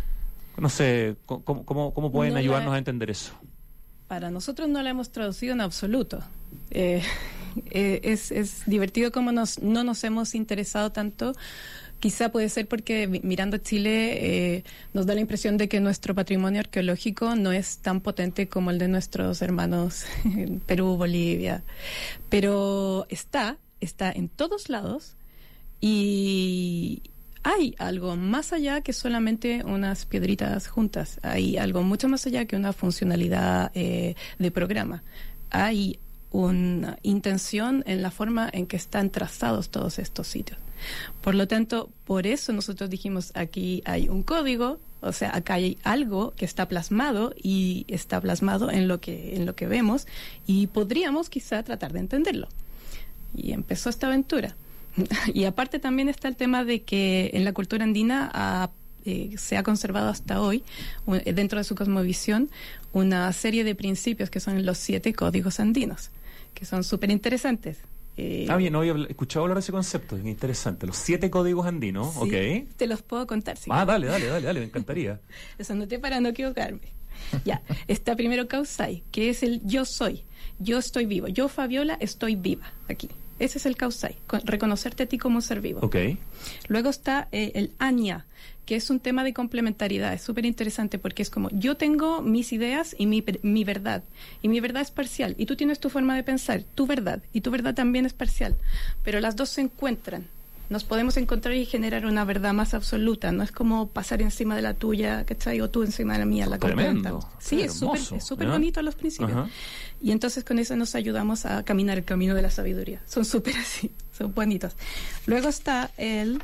No sé, ¿cómo, cómo, cómo pueden no ayudarnos la, a entender eso? Para nosotros no la hemos traducido en absoluto. Eh, eh, es, es divertido cómo nos, no nos hemos interesado tanto. Quizá puede ser porque mirando Chile eh, nos da la impresión de que nuestro patrimonio arqueológico no es tan potente como el de nuestros hermanos en Perú, Bolivia. Pero está, está en todos lados, y hay algo más allá que solamente unas piedritas juntas. Hay algo mucho más allá que una funcionalidad eh, de programa. Hay una intención en la forma en que están trazados todos estos sitios. Por lo tanto, por eso nosotros dijimos, aquí hay un código, O sea, acá hay algo que está plasmado y está plasmado en lo que, en lo que vemos y podríamos quizá tratar de entenderlo. Y empezó esta aventura. Y aparte también está el tema de que en la cultura andina ha, eh, se ha conservado hasta hoy, un, dentro de su cosmovisión, una serie de principios que son los siete códigos andinos, que son súper interesantes. Eh, ah, bien, no había escuchado hablar de ese concepto, es interesante. Los siete códigos andinos, sí, ok. Te los puedo contar, sí. Ah, dale, dale, dale, dale, me encantaría. Los anoté para no equivocarme. Ya, está primero Kausai, que es el yo soy, yo estoy vivo, yo Fabiola estoy viva aquí. Ese es el Kausai, reconocerte a ti como un ser vivo. Okay. Luego está eh, el Anya, que es un tema de complementariedad. Es súper interesante porque es como, yo tengo mis ideas y mi, mi verdad. Y mi verdad es parcial. Y tú tienes tu forma de pensar, tu verdad. Y tu verdad también es parcial. Pero las dos se encuentran. Nos podemos encontrar y generar una verdad más absoluta. No es como pasar encima de la tuya, ¿cachai? O tú encima de la mía. La Tremendo. Sí, es súper es súper bonito a los principios. Uh-huh. Y entonces con eso nos ayudamos a caminar el camino de la sabiduría. Son súper así, son bonitos. Luego está el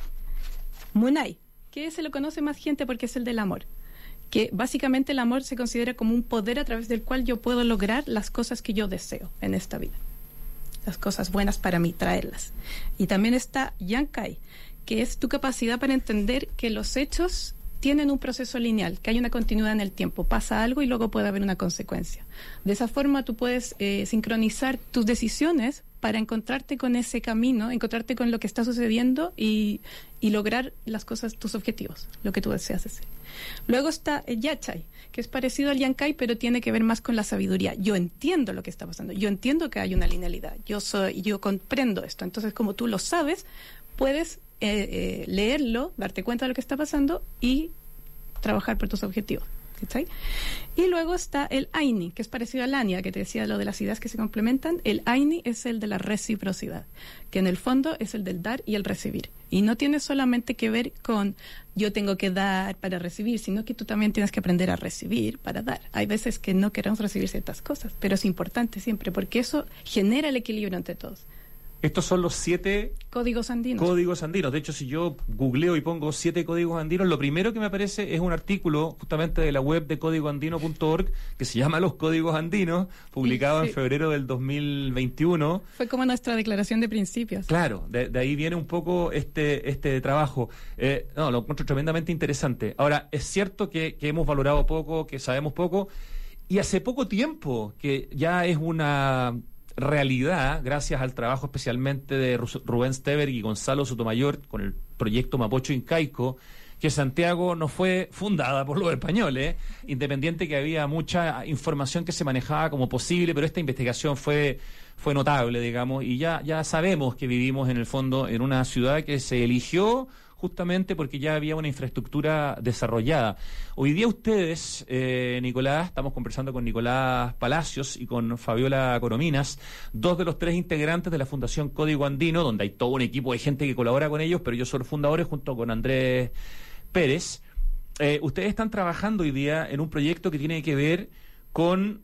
Munai, que se lo conoce más gente porque es el del amor. Que básicamente el amor se considera como un poder a través del cual yo puedo lograr las cosas que yo deseo en esta vida. Las cosas buenas para mí, traerlas. Y también está Yankai, que es tu capacidad para entender que los hechos tienen un proceso lineal, que hay una continuidad en el tiempo. Pasa algo y luego puede haber una consecuencia. De esa forma tú puedes eh, sincronizar tus decisiones para encontrarte con ese camino, encontrarte con lo que está sucediendo y, y lograr las cosas, tus objetivos, lo que tú deseas hacer. Luego está el Yachai, que es parecido al Yankai, pero tiene que ver más con la sabiduría. Yo entiendo lo que está pasando, yo entiendo que hay una linealidad, yo soy, yo comprendo esto. Entonces, como tú lo sabes, puedes eh, eh, leerlo, darte cuenta de lo que está pasando y trabajar por tus objetivos. ¿Sí? Y luego está el Aini, que es parecido al Anya, que te decía lo de las ideas que se complementan. El Aini es el de la reciprocidad, que en el fondo es el del dar y el recibir. Y no tiene solamente que ver con yo tengo que dar para recibir, sino que tú también tienes que aprender a recibir para dar. Hay veces que no queremos recibir ciertas cosas, pero es importante siempre, porque eso genera el equilibrio entre todos. Estos son los siete códigos andinos. Códigos andinos. De hecho, si yo googleo y pongo siete códigos andinos, lo primero que me aparece es un artículo justamente de la web de código andino punto org que se llama Los Códigos Andinos, publicado sí. en febrero del dos mil veintiuno. Fue como nuestra declaración de principios. Claro, de, de ahí viene un poco este este trabajo. Eh, no, lo encuentro tremendamente interesante. Ahora, es cierto que, que hemos valorado poco, que sabemos poco, y hace poco tiempo que ya es una realidad, gracias al trabajo especialmente de Rubén Stever y Gonzalo Sotomayor con el proyecto Mapocho Incaico, que Santiago no fue fundada por los españoles, independiente que había mucha información que se manejaba como posible, pero esta investigación fue fue notable, digamos, y ya ya sabemos que vivimos en el fondo en una ciudad que se eligió justamente porque ya había una infraestructura desarrollada. Hoy día ustedes, eh, Nicolás, estamos conversando con Nicolás Palacios y con Fabiola Corominas, dos de los tres integrantes de la Fundación Código Andino, donde hay todo un equipo de gente que colabora con ellos, pero ellos son los fundadores junto con Andrés Pérez. Eh, ustedes están trabajando hoy día en un proyecto que tiene que ver con,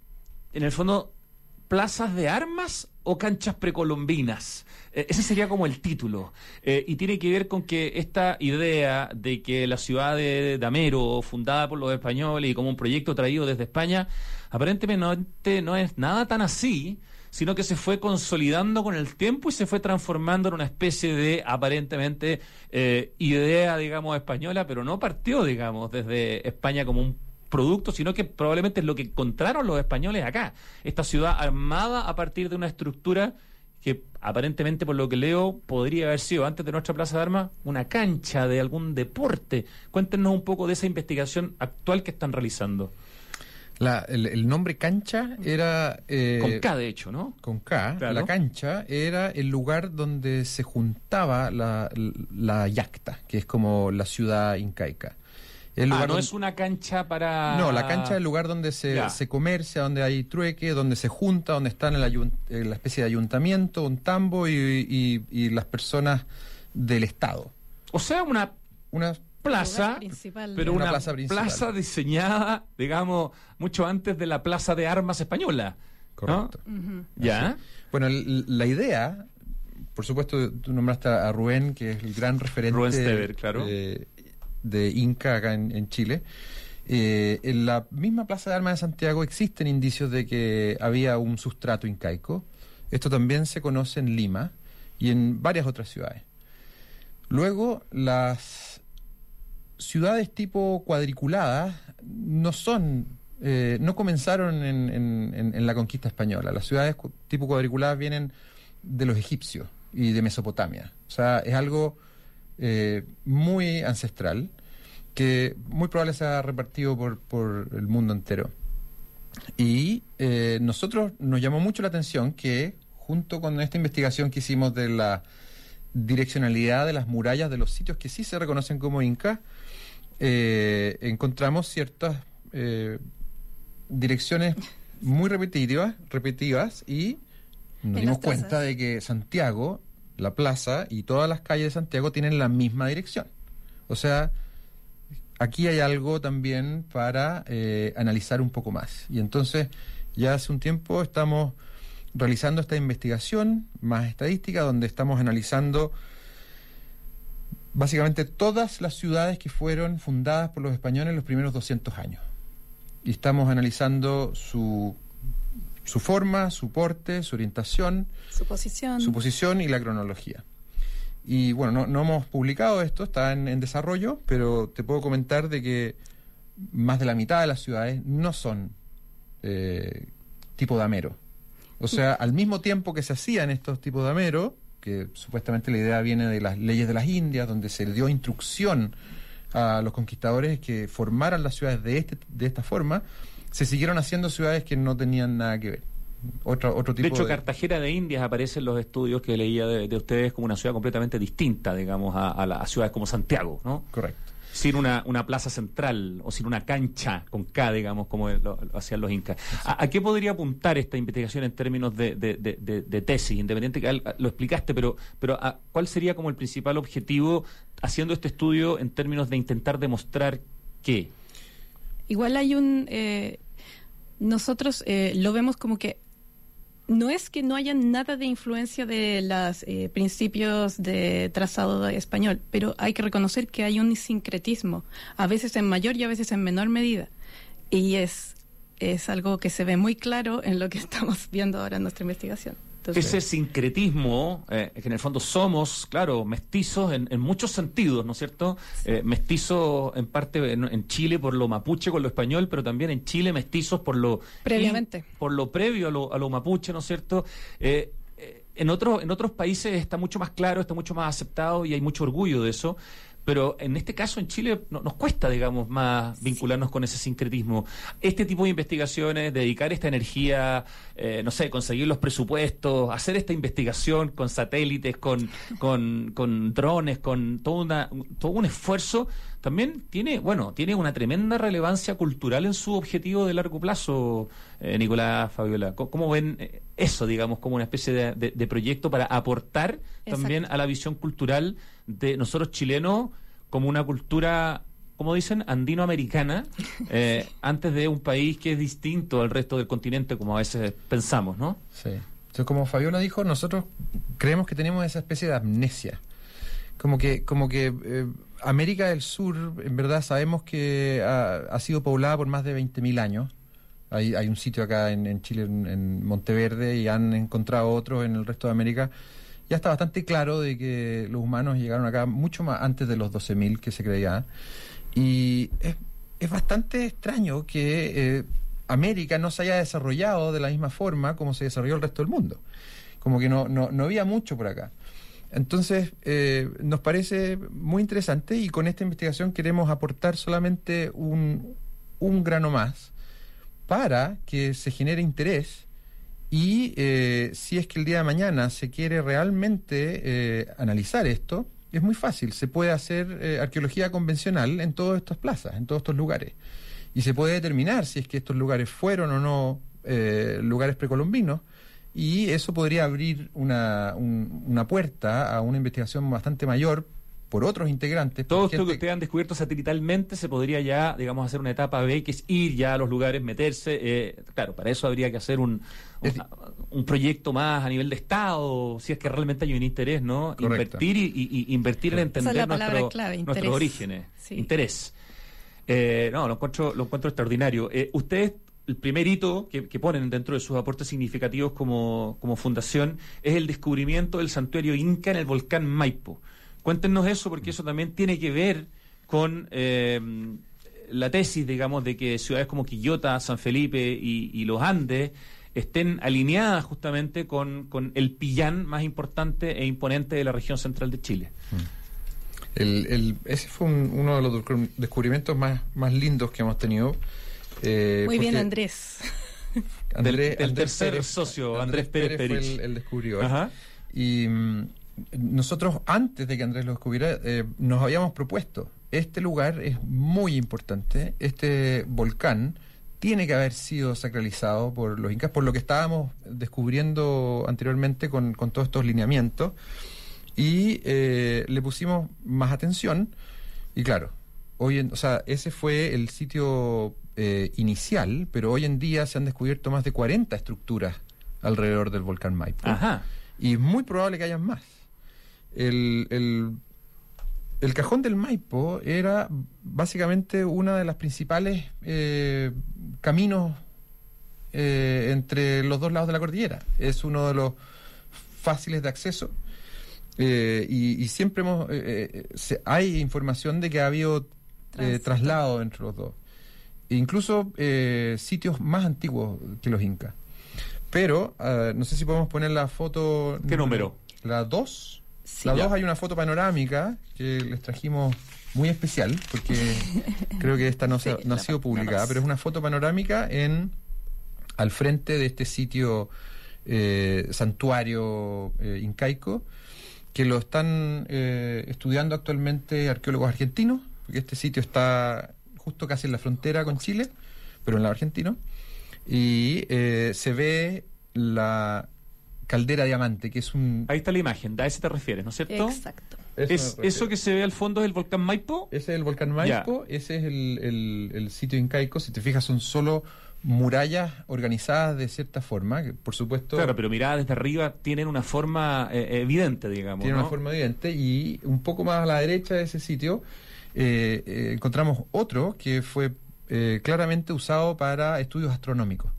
en el fondo, plazas de armas o canchas precolombinas. Eh, ese sería como el título. Eh, y tiene que ver con que esta idea de que la ciudad de Damero, fundada por los españoles y como un proyecto traído desde España, aparentemente no es nada tan así, sino que se fue consolidando con el tiempo y se fue transformando en una especie de, aparentemente, eh, idea, digamos, española, pero no partió, digamos, desde España como un producto, sino que probablemente es lo que encontraron los españoles acá. Esta ciudad armada a partir de una estructura que aparentemente, por lo que leo, podría haber sido, antes de nuestra Plaza de Armas, una cancha de algún deporte. Cuéntenos un poco de esa investigación actual que están realizando. La, el, el nombre cancha era... Eh, con K, de hecho, ¿no? Con K. Claro. La cancha era el lugar donde se juntaba la, la yacta, que es como la ciudad incaica. El ah, lugar no donde... es una cancha para... No, la cancha es el lugar donde se, se comercia, donde hay trueque, donde se junta, donde está en, el ayunt... en la especie de ayuntamiento, un tambo y, y, y las personas del Estado. O sea, una... Una... plaza, pero una, una plaza, plaza diseñada, digamos, mucho antes de la Plaza de Armas española. Correcto. ¿No? Uh-huh. ¿Ya? Así. Bueno, el, la idea, por supuesto, tú nombraste a Rubén, que es el gran referente Rubén Stever, claro. Eh, de Inca acá en, en Chile. Eh, en la misma Plaza de Armas de Santiago existen indicios de que había un sustrato incaico. Esto también se conoce en Lima y en varias otras ciudades. Luego, las ciudades tipo cuadriculadas no son, eh, no comenzaron en, en, en la conquista española. Las ciudades cu- tipo cuadriculadas vienen de los egipcios y de Mesopotamia. O sea, es algo eh, muy ancestral que muy probable se ha repartido por, por el mundo entero. Y eh, nosotros nos llamó mucho la atención que, junto con esta investigación que hicimos de la direccionalidad de las murallas de los sitios que sí se reconocen como incas, eh, encontramos ciertas eh, direcciones muy repetitivas, repetitivas y nos En dimos las plazas. cuenta de que Santiago, la plaza y todas las calles de Santiago tienen la misma dirección. O sea, aquí hay algo también para eh, analizar un poco más. Y entonces, ya hace un tiempo estamos realizando esta investigación más estadística, donde estamos analizando básicamente todas las ciudades que fueron fundadas por los españoles en los primeros doscientos años. Y estamos analizando su, su forma, su porte, su orientación, Su posición. su posición y la cronología. Y bueno, no, no hemos publicado esto, está en, en desarrollo, pero te puedo comentar de que más de la mitad de las ciudades no son eh, tipo damero. O sea, al mismo tiempo que se hacían estos tipos de damero, que supuestamente la idea viene de las leyes de las Indias, donde se dio instrucción a los conquistadores que formaran las ciudades de este de esta forma, se siguieron haciendo ciudades que no tenían nada que ver. Otro, otro tipo De hecho, de... Cartagena de Indias aparece en los estudios que leía de, de ustedes como una ciudad completamente distinta, digamos, a, a, la, a ciudades como Santiago, ¿no? Correcto. Sin una, una plaza central o sin una cancha con K, digamos, como lo, lo hacían los incas. ¿A, ¿A qué podría apuntar esta investigación en términos de, de, de, de, de tesis? Independiente que al- lo explicaste, pero, pero a, ¿cuál sería como el principal objetivo haciendo este estudio en términos de intentar demostrar qué? Igual hay un... eh, nosotros eh, lo vemos como que no es que no haya nada de influencia de los eh, principios de trazado español, pero hay que reconocer que hay un sincretismo, a veces en mayor y a veces en menor medida. Y es, es algo que se ve muy claro en lo que estamos viendo ahora en nuestra investigación. Entonces, Ese sincretismo, eh, que en el fondo somos, claro, mestizos en, en muchos sentidos, ¿no es cierto? Eh, mestizos en parte en, en Chile por lo mapuche con lo español, pero también en Chile mestizos por lo... Previamente. in- por lo previo a lo, a lo mapuche, ¿no es cierto? Eh, eh, en, otros en otros países está mucho más claro, está mucho más aceptado y hay mucho orgullo de eso. Pero en este caso en Chile no, nos cuesta, digamos, más vincularnos con ese sincretismo. Este tipo de investigaciones, dedicar esta energía, eh, no sé, conseguir los presupuestos, hacer esta investigación con satélites, con, con, con drones, con todo, una, todo un esfuerzo, también tiene, bueno, tiene una tremenda relevancia cultural en su objetivo de largo plazo, eh, Nicolás, Fabiola. ¿Cómo, cómo ven eh, eso, digamos, como una especie de, de, de proyecto para aportar también Exacto. a la visión cultural de nosotros chilenos como una cultura, como dicen, andino-americana, eh, antes de un país que es distinto al resto del continente, como a veces pensamos, ¿no? Sí. Entonces, como Fabiola dijo, nosotros creemos que tenemos esa especie de amnesia. Como que, como que eh, América del Sur, en verdad, sabemos que ha, ha sido poblada por más de veinte mil años. Hay, hay un sitio acá en, en Chile, en, en Monteverde, y han encontrado otros en el resto de América. Ya está bastante claro de que los humanos llegaron acá mucho más antes de los doce mil que se creía. Y es, es bastante extraño que eh, América no se haya desarrollado de la misma forma como se desarrolló el resto del mundo. Como que no, no, no había mucho por acá. Entonces, eh, nos parece muy interesante, y con esta investigación queremos aportar solamente un, un grano más para que se genere interés. Y eh, si es que el día de mañana se quiere realmente eh, analizar esto, es muy fácil. Se puede hacer eh, arqueología convencional en todas estas plazas, en todos estos lugares. Y se puede determinar si es que estos lugares fueron o no eh, lugares precolombinos. Y eso podría abrir una, un- una puerta a una investigación bastante mayor por otros integrantes. Todo por esto gente... que ustedes han descubierto satelitalmente se podría ya, digamos, hacer una etapa B, que es ir ya a los lugares, meterse. Eh, claro, para eso habría que hacer un, un, un proyecto más a nivel de Estado, si es que realmente hay un interés, ¿no? Correcto. Invertir y, y, y invertir en entender Esa es la palabra nuestro, clave, nuestros interés. orígenes. Sí. Interés. Eh, no, lo encuentro, lo encuentro extraordinario. Eh, ustedes, el primer hito que, que ponen dentro de sus aportes significativos como, como fundación es el descubrimiento del santuario Inca en el volcán Maipo. Cuéntenos eso, porque eso también tiene que ver con eh, la tesis, digamos, de que ciudades como Quillota, San Felipe y, y los Andes estén alineadas justamente con, con el pillán más importante e imponente de la región central de Chile. El, el, ese fue un, uno de los descubrimientos más, más lindos que hemos tenido. Eh, Muy bien, Andrés. Andrés, del, del Andrés tercer Pérez, socio, Andrés, Andrés Pérez, Pérez Pérez fue el, el descubridor. Ajá. Y mm, nosotros, antes de que Andrés lo descubriera, eh, nos habíamos propuesto, este lugar es muy importante, este volcán tiene que haber sido sacralizado por los incas, por lo que estábamos descubriendo anteriormente con, con todos estos lineamientos, y eh, le pusimos más atención, y claro, hoy en, o sea, ese fue el sitio eh, inicial, pero hoy en día se han descubierto más de cuarenta estructuras alrededor del volcán Maipo. Ajá. Y es muy probable que hayan más. El, el, el cajón del Maipo era básicamente una de las principales eh, caminos eh, entre los dos lados de la cordillera. Es uno de los fáciles de acceso. Eh, y, y siempre hemos eh, eh, se, hay información de que ha habido eh, traslado entre los dos. E incluso eh, sitios más antiguos que los incas. Pero, uh, no sé si podemos poner la foto... ¿Qué número? La dos. Sí. La Ya. dos hay una foto panorámica que les trajimos muy especial, porque creo que esta no, se, Sí, no ha la sido pa- publicada, no, pero es una foto panorámica en al frente de este sitio eh, santuario eh, incaico, que lo están eh, estudiando actualmente arqueólogos argentinos, porque este sitio está justo casi en la frontera con Chile, pero en lado argentino, y eh, se ve la caldera diamante, que es un... Ahí está la imagen, a ese te refieres, ¿no es cierto? Exacto. Eso ¿Es me refiero. eso que se ve al fondo del volcán Maipo? Ese es el volcán Maipo, ese es el, el, el sitio incaico. Si te fijas, son solo murallas organizadas de cierta forma, que por supuesto Claro, pero miradas desde arriba tienen una forma eh, evidente, digamos, tienen ¿no? una forma evidente. Y un poco más a la derecha de ese sitio eh, eh, encontramos otro que fue eh, claramente usado para estudios astronómicos.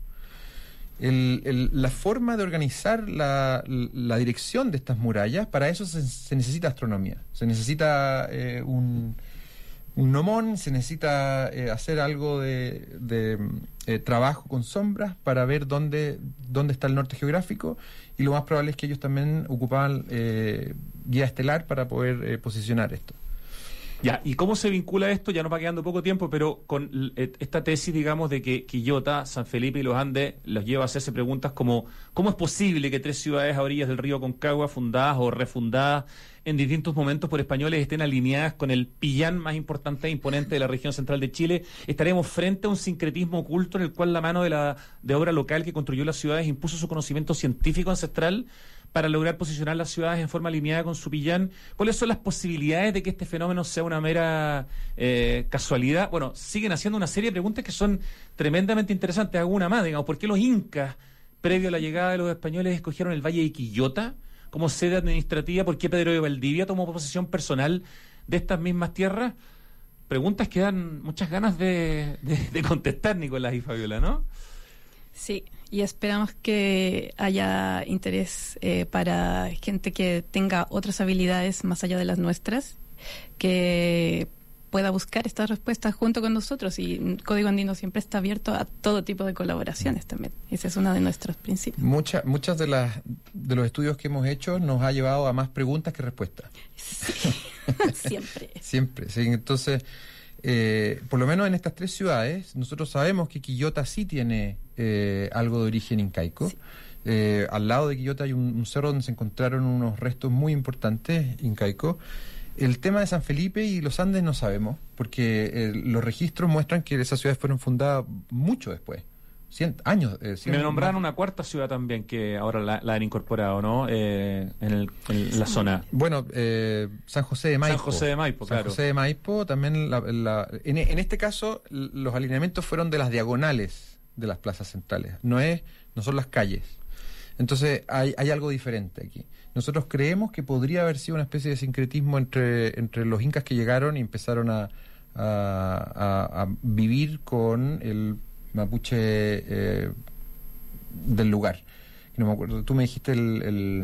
El, el, la forma de organizar la, la dirección de estas murallas, para eso se, se necesita astronomía. Se necesita eh, un, un gnomón, se necesita eh, hacer algo de, de eh, trabajo con sombras para ver dónde, dónde está el norte geográfico, y lo más probable es que ellos también ocupaban eh, guía estelar para poder eh, posicionar esto. Ya, ¿y cómo se vincula esto? Ya nos va quedando poco tiempo, pero con eh, esta tesis, digamos, de que Quillota, San Felipe y los Andes los lleva a hacerse preguntas como ¿cómo es posible que tres ciudades a orillas del río Aconcagua, fundadas o refundadas en distintos momentos por españoles, estén alineadas con el pillán más importante e imponente de la región central de Chile? Estaremos frente a un sincretismo oculto en el cual la mano de la de obra local que construyó las ciudades impuso su conocimiento científico ancestral para lograr posicionar las ciudades en forma alineada con su pillán. ¿Cuáles son las posibilidades de que este fenómeno sea una mera eh, casualidad? Bueno, siguen haciendo una serie de preguntas que son tremendamente interesantes. Hago una más, digamos, ¿por qué los incas, previo a la llegada de los españoles, escogieron el Valle de Quillota como sede administrativa? ¿Por qué Pedro de Valdivia tomó posesión personal de estas mismas tierras? Preguntas que dan muchas ganas de, de, de contestar, Nicolás y Fabiola, ¿no? Sí, y esperamos que haya interés eh, para gente que tenga otras habilidades más allá de las nuestras, que pueda buscar estas respuestas junto con nosotros. Y Código Andino siempre está abierto a todo tipo de colaboraciones también. Ese es uno de nuestros principios. Muchas muchas de las de los estudios que hemos hecho nos ha llevado a más preguntas que respuestas. Sí, siempre. Siempre, sí. Entonces, eh, por lo menos en estas tres ciudades, nosotros sabemos que Quillota sí tiene eh, algo de origen incaico. Sí. Eh, al lado de Quillota hay un, un cerro donde se encontraron unos restos muy importantes incaicos. El tema de San Felipe y los Andes no sabemos, porque eh, los registros muestran que esas ciudades fueron fundadas mucho después, cien años. Eh, cien, Me nombraron más. una cuarta ciudad también que ahora la, la han incorporado, ¿no? Eh, en, el, en la zona. Bueno, eh, San José de Maipo. San José de Maipo, San claro. José de Maipo, también la, la, en, en este caso l- los alineamientos fueron de las diagonales de las plazas centrales, no es, no son las calles. Entonces hay, hay algo diferente aquí. Nosotros creemos que podría haber sido una especie de sincretismo entre, entre los incas que llegaron y empezaron a, a, a, a vivir con el mapuche eh, del lugar. No me acuerdo, tú me dijiste el... el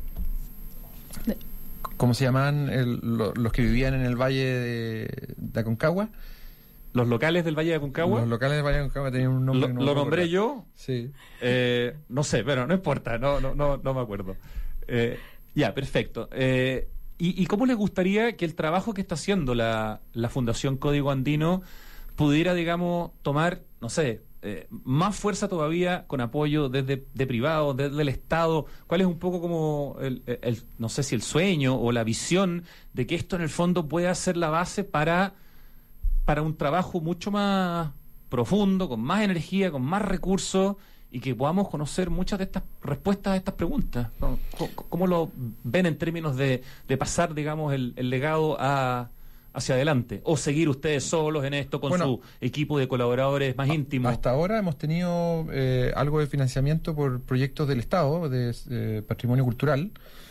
¿cómo se llamaban el, lo, los que vivían en el valle de, de Aconcagua? Los locales del Valle de Aconcagua. Los locales del Valle de Aconcagua tenían un nombre. Lo, que no lo me acuerdo. nombré yo. Sí. Eh, no sé, pero no importa, no, no, no, no me acuerdo. Eh, ya, perfecto. Eh, y, ¿Y cómo les gustaría que el trabajo que está haciendo la, la Fundación Código Andino pudiera, digamos, tomar, no sé, eh, más fuerza todavía con apoyo desde de privados, desde el Estado? ¿Cuál es un poco como, el, el, el, no sé si el sueño o la visión de que esto en el fondo pueda ser la base para... para un trabajo mucho más profundo, con más energía, con más recursos, y que podamos conocer muchas de estas respuestas a estas preguntas? ¿Cómo, cómo lo ven en términos de, de pasar, digamos, el, el legado a, hacia adelante? ¿O seguir ustedes solos en esto con Bueno, su equipo de colaboradores más íntimos? Hasta ahora hemos tenido eh, algo de financiamiento por proyectos del Estado, de eh, patrimonio cultural.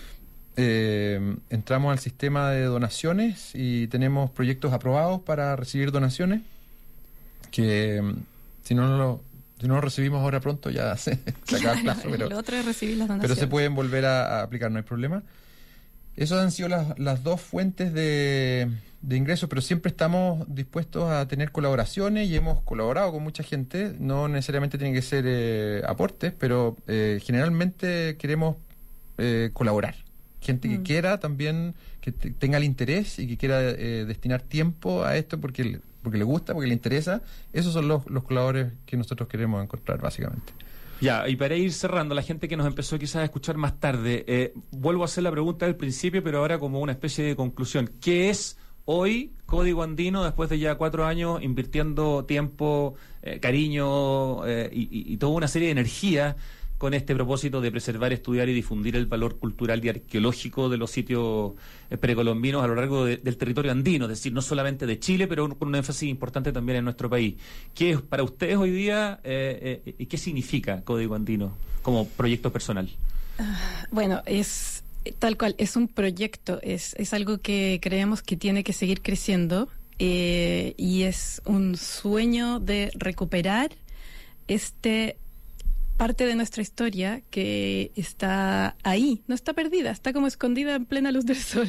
Eh, entramos al sistema de donaciones y tenemos proyectos aprobados para recibir donaciones que mm, si no no lo, si no lo recibimos ahora pronto ya se, se acaba el plazo, pero, Lo otro es recibir las pero donaciones. se pueden volver a, a aplicar, no hay problema. Esas han sido las, las dos fuentes de, de ingresos, pero siempre estamos dispuestos a tener colaboraciones y hemos colaborado con mucha gente. No necesariamente tienen que ser eh, aportes, pero eh, generalmente queremos eh, colaborar. Gente que Mm. quiera también, que te- tenga el interés y que quiera eh, destinar tiempo a esto porque le, porque le gusta, porque le interesa. Esos son los, los colaboradores que nosotros queremos encontrar, básicamente. Ya, y para ir cerrando, la gente que nos empezó quizás a escuchar más tarde, eh, vuelvo a hacer la pregunta del principio, pero ahora como una especie de conclusión. ¿Qué es hoy Código Andino después de ya cuatro años invirtiendo tiempo, eh, cariño eh, y, y, y toda una serie de energía con este propósito de preservar, estudiar y difundir el valor cultural y arqueológico de los sitios eh, precolombinos a lo largo de, del territorio andino, es decir, no solamente de Chile, pero un, con un énfasis importante también en nuestro país? ¿Qué es para ustedes hoy día eh, eh, y qué significa Código Andino como proyecto personal? Bueno, es tal cual, es un proyecto, es, es algo que creemos que tiene que seguir creciendo eh, y es un sueño de recuperar este parte de nuestra historia que está ahí, no está perdida, está como escondida en plena luz del sol.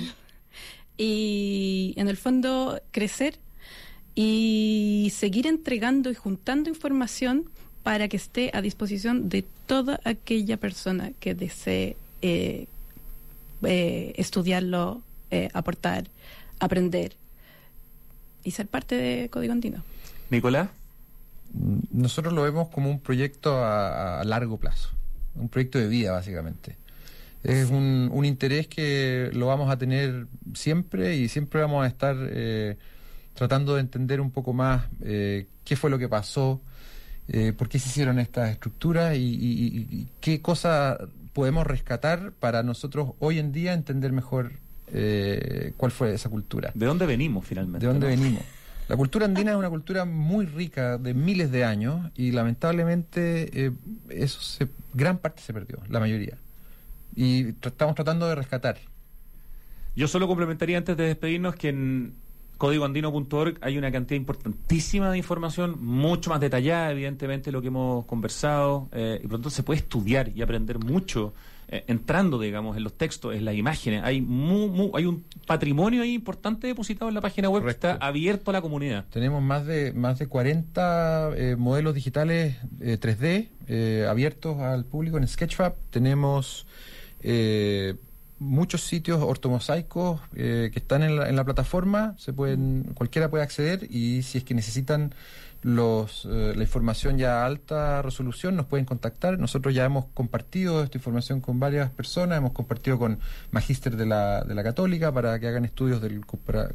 Y en el fondo crecer y seguir entregando y juntando información para que esté a disposición de toda aquella persona que desee eh, eh, estudiarlo, eh, aportar, aprender y ser parte de Código Andino. Nicolás. Nosotros lo vemos como un proyecto a, a largo plazo, un proyecto de vida, básicamente. Es un, un interés que lo vamos a tener siempre y siempre vamos a estar eh, tratando de entender un poco más eh, qué fue lo que pasó, eh, por qué se hicieron estas estructuras y, y, y qué cosas podemos rescatar para nosotros hoy en día entender mejor eh, cuál fue esa cultura. ¿De dónde venimos finalmente? ¿De dónde ¿no? venimos? La cultura andina es una cultura muy rica de miles de años y lamentablemente eh, eso se, gran parte se perdió, la mayoría. Y tra- estamos tratando de rescatar. Yo solo complementaría antes de despedirnos que en código andino punto org hay una cantidad importantísima de información, mucho más detallada, evidentemente, lo que hemos conversado, eh, y por lo tanto se puede estudiar y aprender mucho eh, entrando, digamos, en los textos, en las imágenes. Hay mu, mu, hay un patrimonio ahí importante depositado en la página web. Correcto. Que está abierto a la comunidad. Tenemos más de más de cuarenta eh, modelos digitales eh, tres D eh, abiertos al público en Sketchfab. Tenemos eh, muchos sitios ortomosaicos eh, que están en la, en la plataforma. Se pueden cualquiera puede acceder y si es que necesitan los eh, la información ya a alta resolución nos pueden contactar. Nosotros ya hemos compartido esta información con varias personas. Hemos compartido con magíster de la de la Católica para que hagan estudios del compara-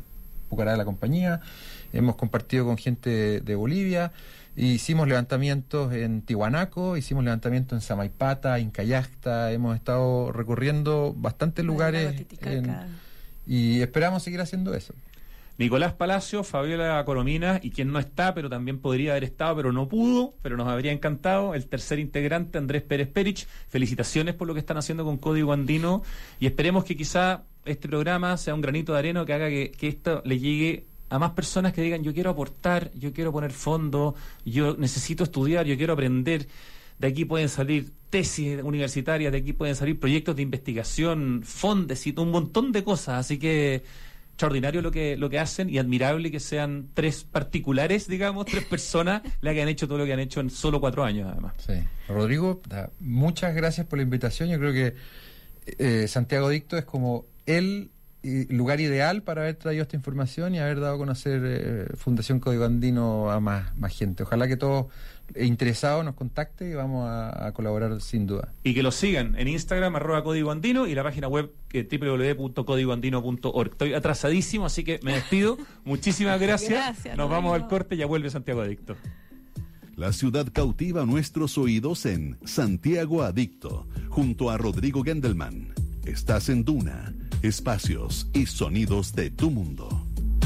Pucará de la compañía, hemos compartido con gente de, de Bolivia, hicimos levantamientos en Tiwanaco, hicimos levantamientos en Samaipata, en Cayacta, hemos estado recorriendo bastantes lugares en, y esperamos seguir haciendo eso. Nicolás Palacio, Fabiola Coromina y quien no está, pero también podría haber estado, pero no pudo, pero nos habría encantado, el tercer integrante, Andrés Pérez Perich. Felicitaciones por lo que están haciendo con Código Andino y esperemos que quizá este programa sea un granito de arena que haga que, que esto le llegue a más personas que digan: yo quiero aportar, yo quiero poner fondo, yo necesito estudiar, yo quiero aprender. De aquí pueden salir tesis universitarias, de aquí pueden salir proyectos de investigación, Fondecito, un montón de cosas, así que extraordinario lo que lo que hacen y admirable que sean tres particulares, digamos, tres personas las que han hecho todo lo que han hecho en solo cuatro años, además. Sí. Rodrigo, muchas gracias por la invitación. Yo creo que eh, Santiago Adicto es como el lugar ideal para haber traído esta información y haber dado a conocer eh, Fundación Código Andino a más, más gente. Ojalá que todos interesados nos contacten y vamos a, a colaborar sin duda. Y que lo sigan en Instagram, arroba Código Andino, y la página web eh, doble u doble u doble u punto código andino punto org. Estoy atrasadísimo, así que me despido. Muchísimas gracias. Gracias. Nos no vamos vengo. al corte y ya vuelve Santiago Adicto. La ciudad cautiva nuestros oídos en Santiago Adicto, junto a Rodrigo Gendelman. Estás en Duna, espacios y sonidos de tu mundo.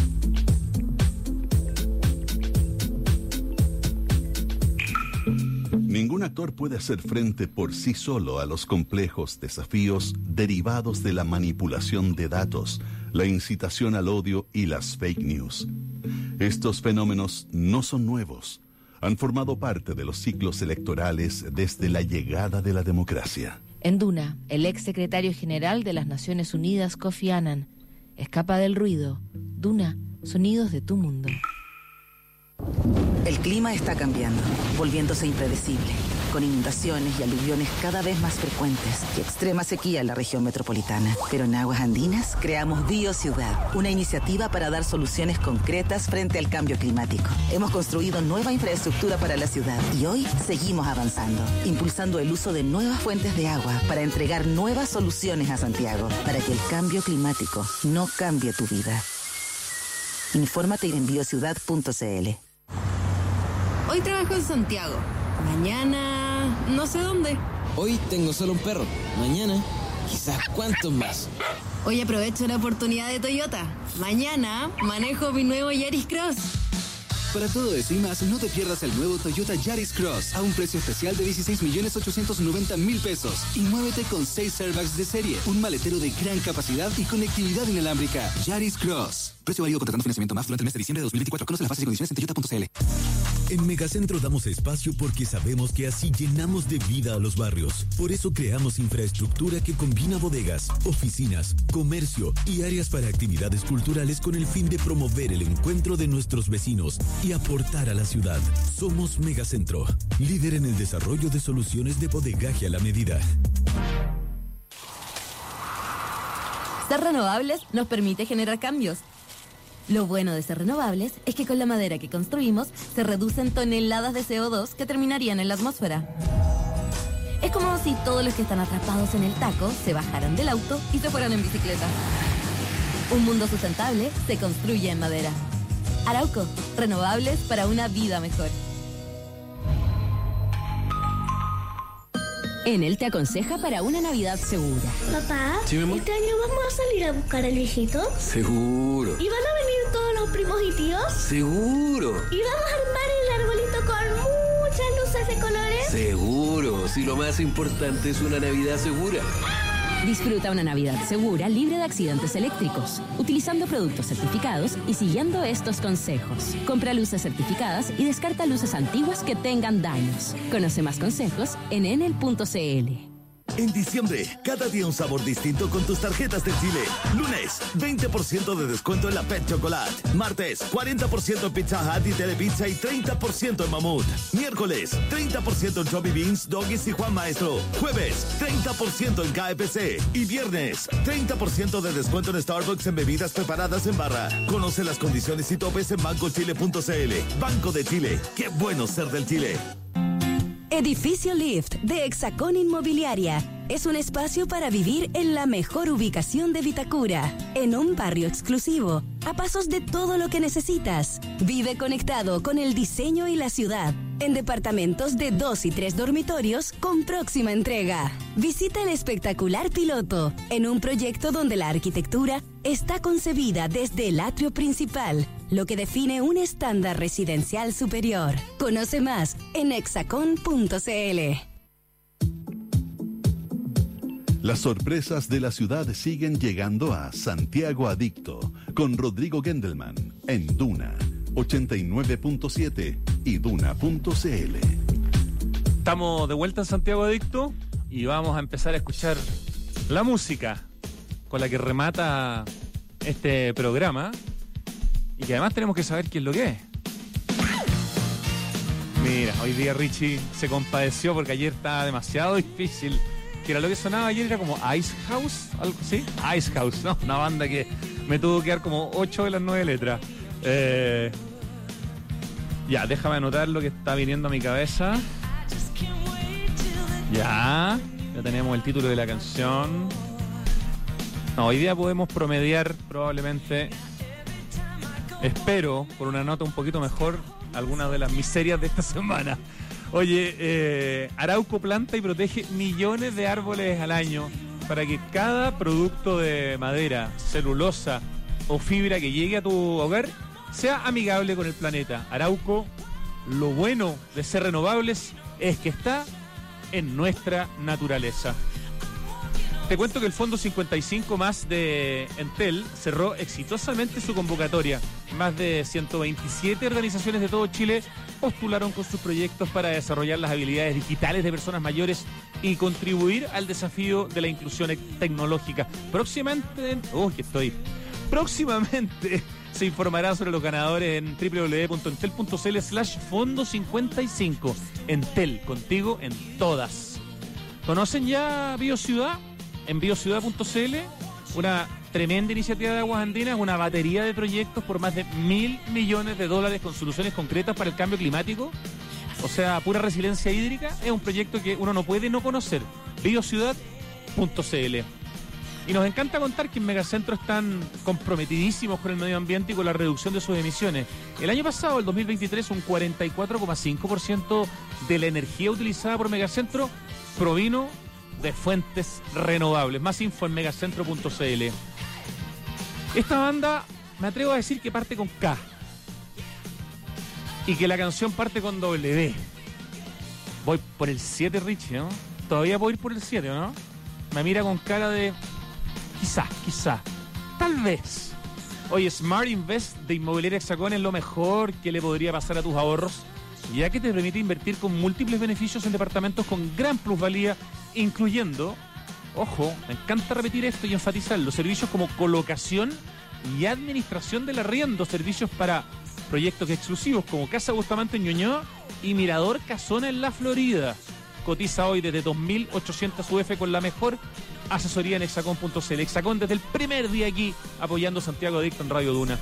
Ningún actor puede hacer frente por sí solo a los complejos desafíos derivados de la manipulación de datos, la incitación al odio y las fake news. Estos fenómenos no son nuevos. Han formado parte de los ciclos electorales desde la llegada de la democracia. En Duna, el ex secretario general de las Naciones Unidas, Kofi Annan, escapa del ruido. Duna, sonidos de tu mundo. El clima está cambiando, volviéndose impredecible, con inundaciones y aluviones cada vez más frecuentes y extrema sequía en la región metropolitana. Pero en Aguas Andinas creamos BioCiudad, una iniciativa para dar soluciones concretas frente al cambio climático. Hemos construido nueva infraestructura para la ciudad y hoy seguimos avanzando, impulsando el uso de nuevas fuentes de agua para entregar nuevas soluciones a Santiago, para que el cambio climático no cambie tu vida. Infórmate en biociudad punto c l. Hoy trabajo en Santiago. Mañana no sé dónde. Hoy tengo solo un perro. Mañana, quizás cuántos más. Hoy aprovecho la oportunidad de Toyota. Mañana manejo mi nuevo Yaris Cross. Para todo eso y más, no te pierdas el nuevo Toyota Yaris Cross a un precio especial de dieciséis millones ochocientos noventa mil pesos. Y muévete con seis airbags de serie, un maletero de gran capacidad y conectividad inalámbrica. Yaris Cross. Precio válido contratando financiamiento más durante el mes de diciembre de dos mil veinticuatro. Conoce las bases y condiciones en toyota punto c l. En Megacentro damos espacio porque sabemos que así llenamos de vida a los barrios. Por eso creamos infraestructura que combina bodegas, oficinas, comercio y áreas para actividades culturales con el fin de promover el encuentro de nuestros vecinos y aportar a la ciudad. Somos Megacentro, líder en el desarrollo de soluciones de bodegaje a la medida. Ser renovables nos permite generar cambios. Lo bueno de ser renovables es que con la madera que construimos se reducen toneladas de C O dos que terminarían en la atmósfera. Es como si todos los que están atrapados en el taco se bajaran del auto y se fueran en bicicleta. Un mundo sustentable se construye en madera. Arauco, renovables para una vida mejor. Enel te aconseja para una Navidad segura. Papá, ¿Sí, mi amor? ¿este año vamos a salir a buscar al viejito? Seguro. ¿Y van a venir todos los primos y tíos? Seguro. ¿Y vamos a armar el arbolito con muchas luces de colores? Seguro. Si lo más importante es una Navidad segura. Disfruta una Navidad segura, libre de accidentes eléctricos, utilizando productos certificados y siguiendo estos consejos. Compra luces certificadas y descarta luces antiguas que tengan daños. Conoce más consejos en enel punto c l. En diciembre, cada día un sabor distinto con tus tarjetas de Chile. Lunes, veinte por ciento de descuento en la Pet Chocolate. Martes, cuarenta por ciento en Pizza Hut y Telepizza y treinta por ciento en Mamut. Miércoles, treinta por ciento en Chubby Beans, Doggies y Juan Maestro. Jueves, treinta por ciento en K F C. Y viernes, treinta por ciento de descuento en Starbucks en bebidas preparadas en barra. Conoce las condiciones y topes en banco chile punto c l. Banco de Chile. Qué bueno ser del Chile. Edificio Lift de Hexacón Inmobiliaria. es un espacio para vivir en la mejor ubicación de Vitacura, en un barrio exclusivo, a pasos de todo lo que necesitas. Vive conectado con el diseño y la ciudad, en departamentos de dos y tres dormitorios con próxima entrega. Visita el espectacular piloto, en un proyecto donde la arquitectura está concebida desde el atrio principal, lo que define un estándar residencial superior. Conoce más en hexacon punto c l. Las sorpresas de la ciudad siguen llegando a Santiago Adicto con Rodrigo Gendelman en Duna ochenta y nueve punto siete y duna punto c l. Estamos de vuelta en Santiago Adicto y vamos a empezar a escuchar la música con la que remata este programa y que además tenemos que saber qué es lo que es. Mira, hoy día Richie se compadeció porque ayer estaba demasiado difícil. Que era lo que sonaba ayer, era como Ice House, algo así. Ice House, ¿no? Una banda que me tuvo que dar como ocho de las nueve letras. Eh, ya, déjame anotar lo que está viniendo a mi cabeza. Ya, ya tenemos el título de la canción. No, hoy día podemos promediar probablemente, espero, por una nota un poquito mejor, algunas de las miserias de esta semana. Oye, eh, Arauco planta y protege millones de árboles al año para que cada producto de madera, celulosa o fibra que llegue a tu hogar sea amigable con el planeta. Arauco, lo bueno de ser renovables es que está en nuestra naturaleza. Te cuento que el Fondo cincuenta y cinco más de Entel cerró exitosamente su convocatoria. Más de ciento veintisiete organizaciones de todo Chile postularon con sus proyectos para desarrollar las habilidades digitales de personas mayores y contribuir al desafío de la inclusión tecnológica. Próximamente, oh, que estoy. Próximamente se informará sobre los ganadores en doble u doble u doble u punto entel punto c l slash fondo cincuenta y cinco. Entel, contigo en todas. ¿Conocen ya BioCiudad? En biociudad punto c l, una tremenda iniciativa de Aguas Andinas, una batería de proyectos por más de mil millones de dólares con soluciones concretas para el cambio climático, o sea, pura resiliencia hídrica. Es un proyecto que uno no puede no conocer. biociudad punto c l. Y nos encanta contar que en Megacentro están comprometidísimos con el medio ambiente y con la reducción de sus emisiones. El año pasado, el dos mil veintitrés, un cuarenta y cuatro coma cinco por ciento de la energía utilizada por Megacentro provino de fuentes renovables. Más info en megacentro punto c l. Esta banda, me atrevo a decir que parte con K y que la canción parte con W. Voy por el siete, Richie, ¿no? Todavía puedo ir por el siete, ¿no? Me mira con cara de quizá, quizá, tal vez. Oye, Smart Invest de Inmobiliaria Hexacón es lo mejor que le podría pasar a tus ahorros, ya que te permite invertir con múltiples beneficios en departamentos con gran plusvalía, incluyendo, ojo, me encanta repetir esto y enfatizarlo, servicios como colocación y administración del arriendo, servicios para proyectos exclusivos como Casa Bustamante en Ñuñoa y Mirador Casona en la Florida. Cotiza hoy desde dos mil ochocientos U F con la mejor asesoría en hexacon punto c l. Hexacón desde el primer día aquí apoyando Santiago Adicto en Radio Duna.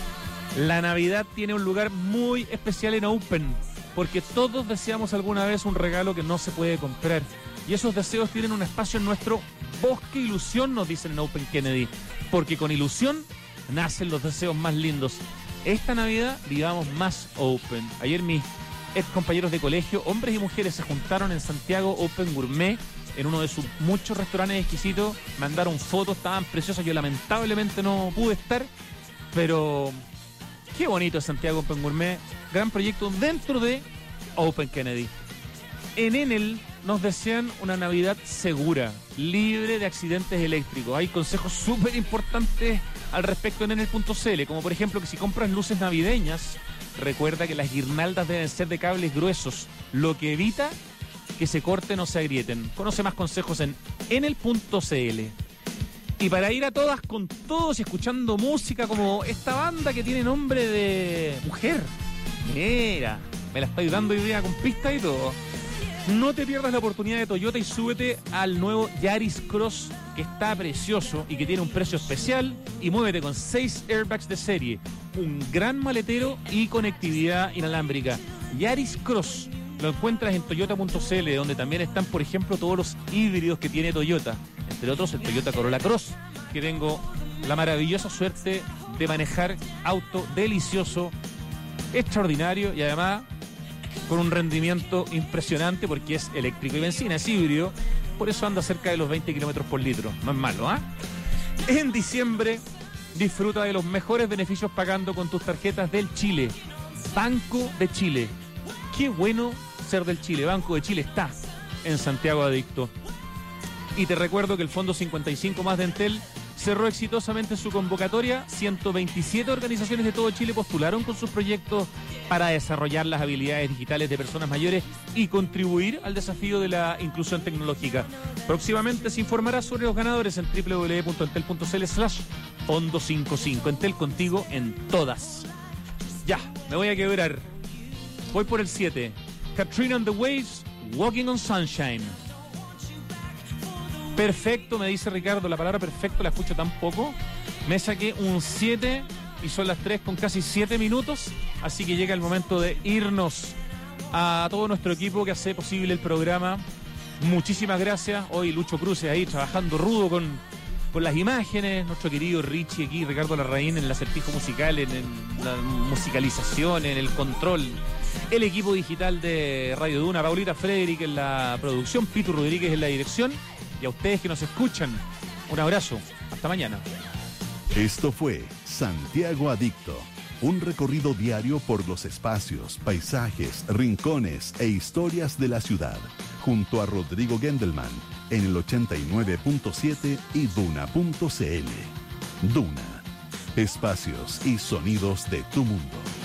La Navidad tiene un lugar muy especial en Open, porque todos deseamos alguna vez un regalo que no se puede comprar. Y esos deseos tienen un espacio en nuestro Bosque Ilusión, nos dicen en Open Kennedy. Porque con ilusión nacen los deseos más lindos. Esta Navidad vivamos más Open. Ayer mis ex compañeros de colegio, hombres y mujeres, se juntaron en Santiago Open Gourmet, en uno de sus muchos restaurantes exquisitos. Mandaron fotos, estaban preciosas. Yo lamentablemente no pude estar, pero qué bonito es Santiago Open Gourmet. Gran proyecto dentro de Open Kennedy. En Enel nos desean una Navidad segura, libre de accidentes eléctricos. Hay consejos súper importantes al respecto en enel punto c l, como por ejemplo que si compras luces navideñas, recuerda que las guirnaldas deben ser de cables gruesos, lo que evita que se corten o se agrieten. Conoce más consejos en enel punto c l. Y para ir a todas con todos y escuchando música como esta banda que tiene nombre de mujer. Mira, me la estoy dando idea con pistas y todo. No te pierdas la oportunidad de Toyota y súbete al nuevo Yaris Cross, que está precioso y que tiene un precio especial, y muévete con seis airbags de serie, un gran maletero y conectividad inalámbrica. Yaris Cross, lo encuentras en toyota punto c l, donde también están, por ejemplo, todos los híbridos que tiene Toyota, entre otros el Toyota Corolla Cross, que tengo la maravillosa suerte de manejar, auto delicioso, extraordinario y además con un rendimiento impresionante porque es eléctrico y benzina, es híbrido, por eso anda cerca de los veinte kilómetros por litro, no es malo, ¿ah? ¿eh? En diciembre disfruta de los mejores beneficios pagando con tus tarjetas del Chile, Banco de Chile. Qué bueno ser del Chile. Banco de Chile está en Santiago Adicto. Y te recuerdo que el Fondo cincuenta y cinco más de Entel cerró exitosamente su convocatoria. ciento veintisiete organizaciones de todo Chile postularon con sus proyectos para desarrollar las habilidades digitales de personas mayores y contribuir al desafío de la inclusión tecnológica. Próximamente se informará sobre los ganadores en doble u doble u doble u punto entel punto c l slash fondo cincuenta y cinco. Entel, contigo en todas. Ya, me voy a quebrar. Voy por el siete. Katrina and the Waves, Walking on Sunshine. Perfecto, me dice Ricardo. La palabra perfecto la escucho tan poco. Me saqué un siete y son las tres con casi siete minutos. Así que llega el momento de irnos. A todo nuestro equipo que hace posible el programa, muchísimas gracias. Hoy Lucho Cruz ahí trabajando rudo con, con las imágenes. Nuestro querido Richie aquí, Ricardo Larraín en el acertijo musical, en, en la musicalización, en el control. El equipo digital de Radio Duna, Paulita Frederick en la producción, Pitu Rodríguez en la dirección. Y a ustedes que nos escuchan, un abrazo. Hasta mañana. Esto fue Santiago Adicto, un recorrido diario por los espacios, paisajes, rincones e historias de la ciudad, junto a Rodrigo Gendelman en el ochenta y nueve punto siete y duna punto c l. Duna, espacios y sonidos de tu mundo.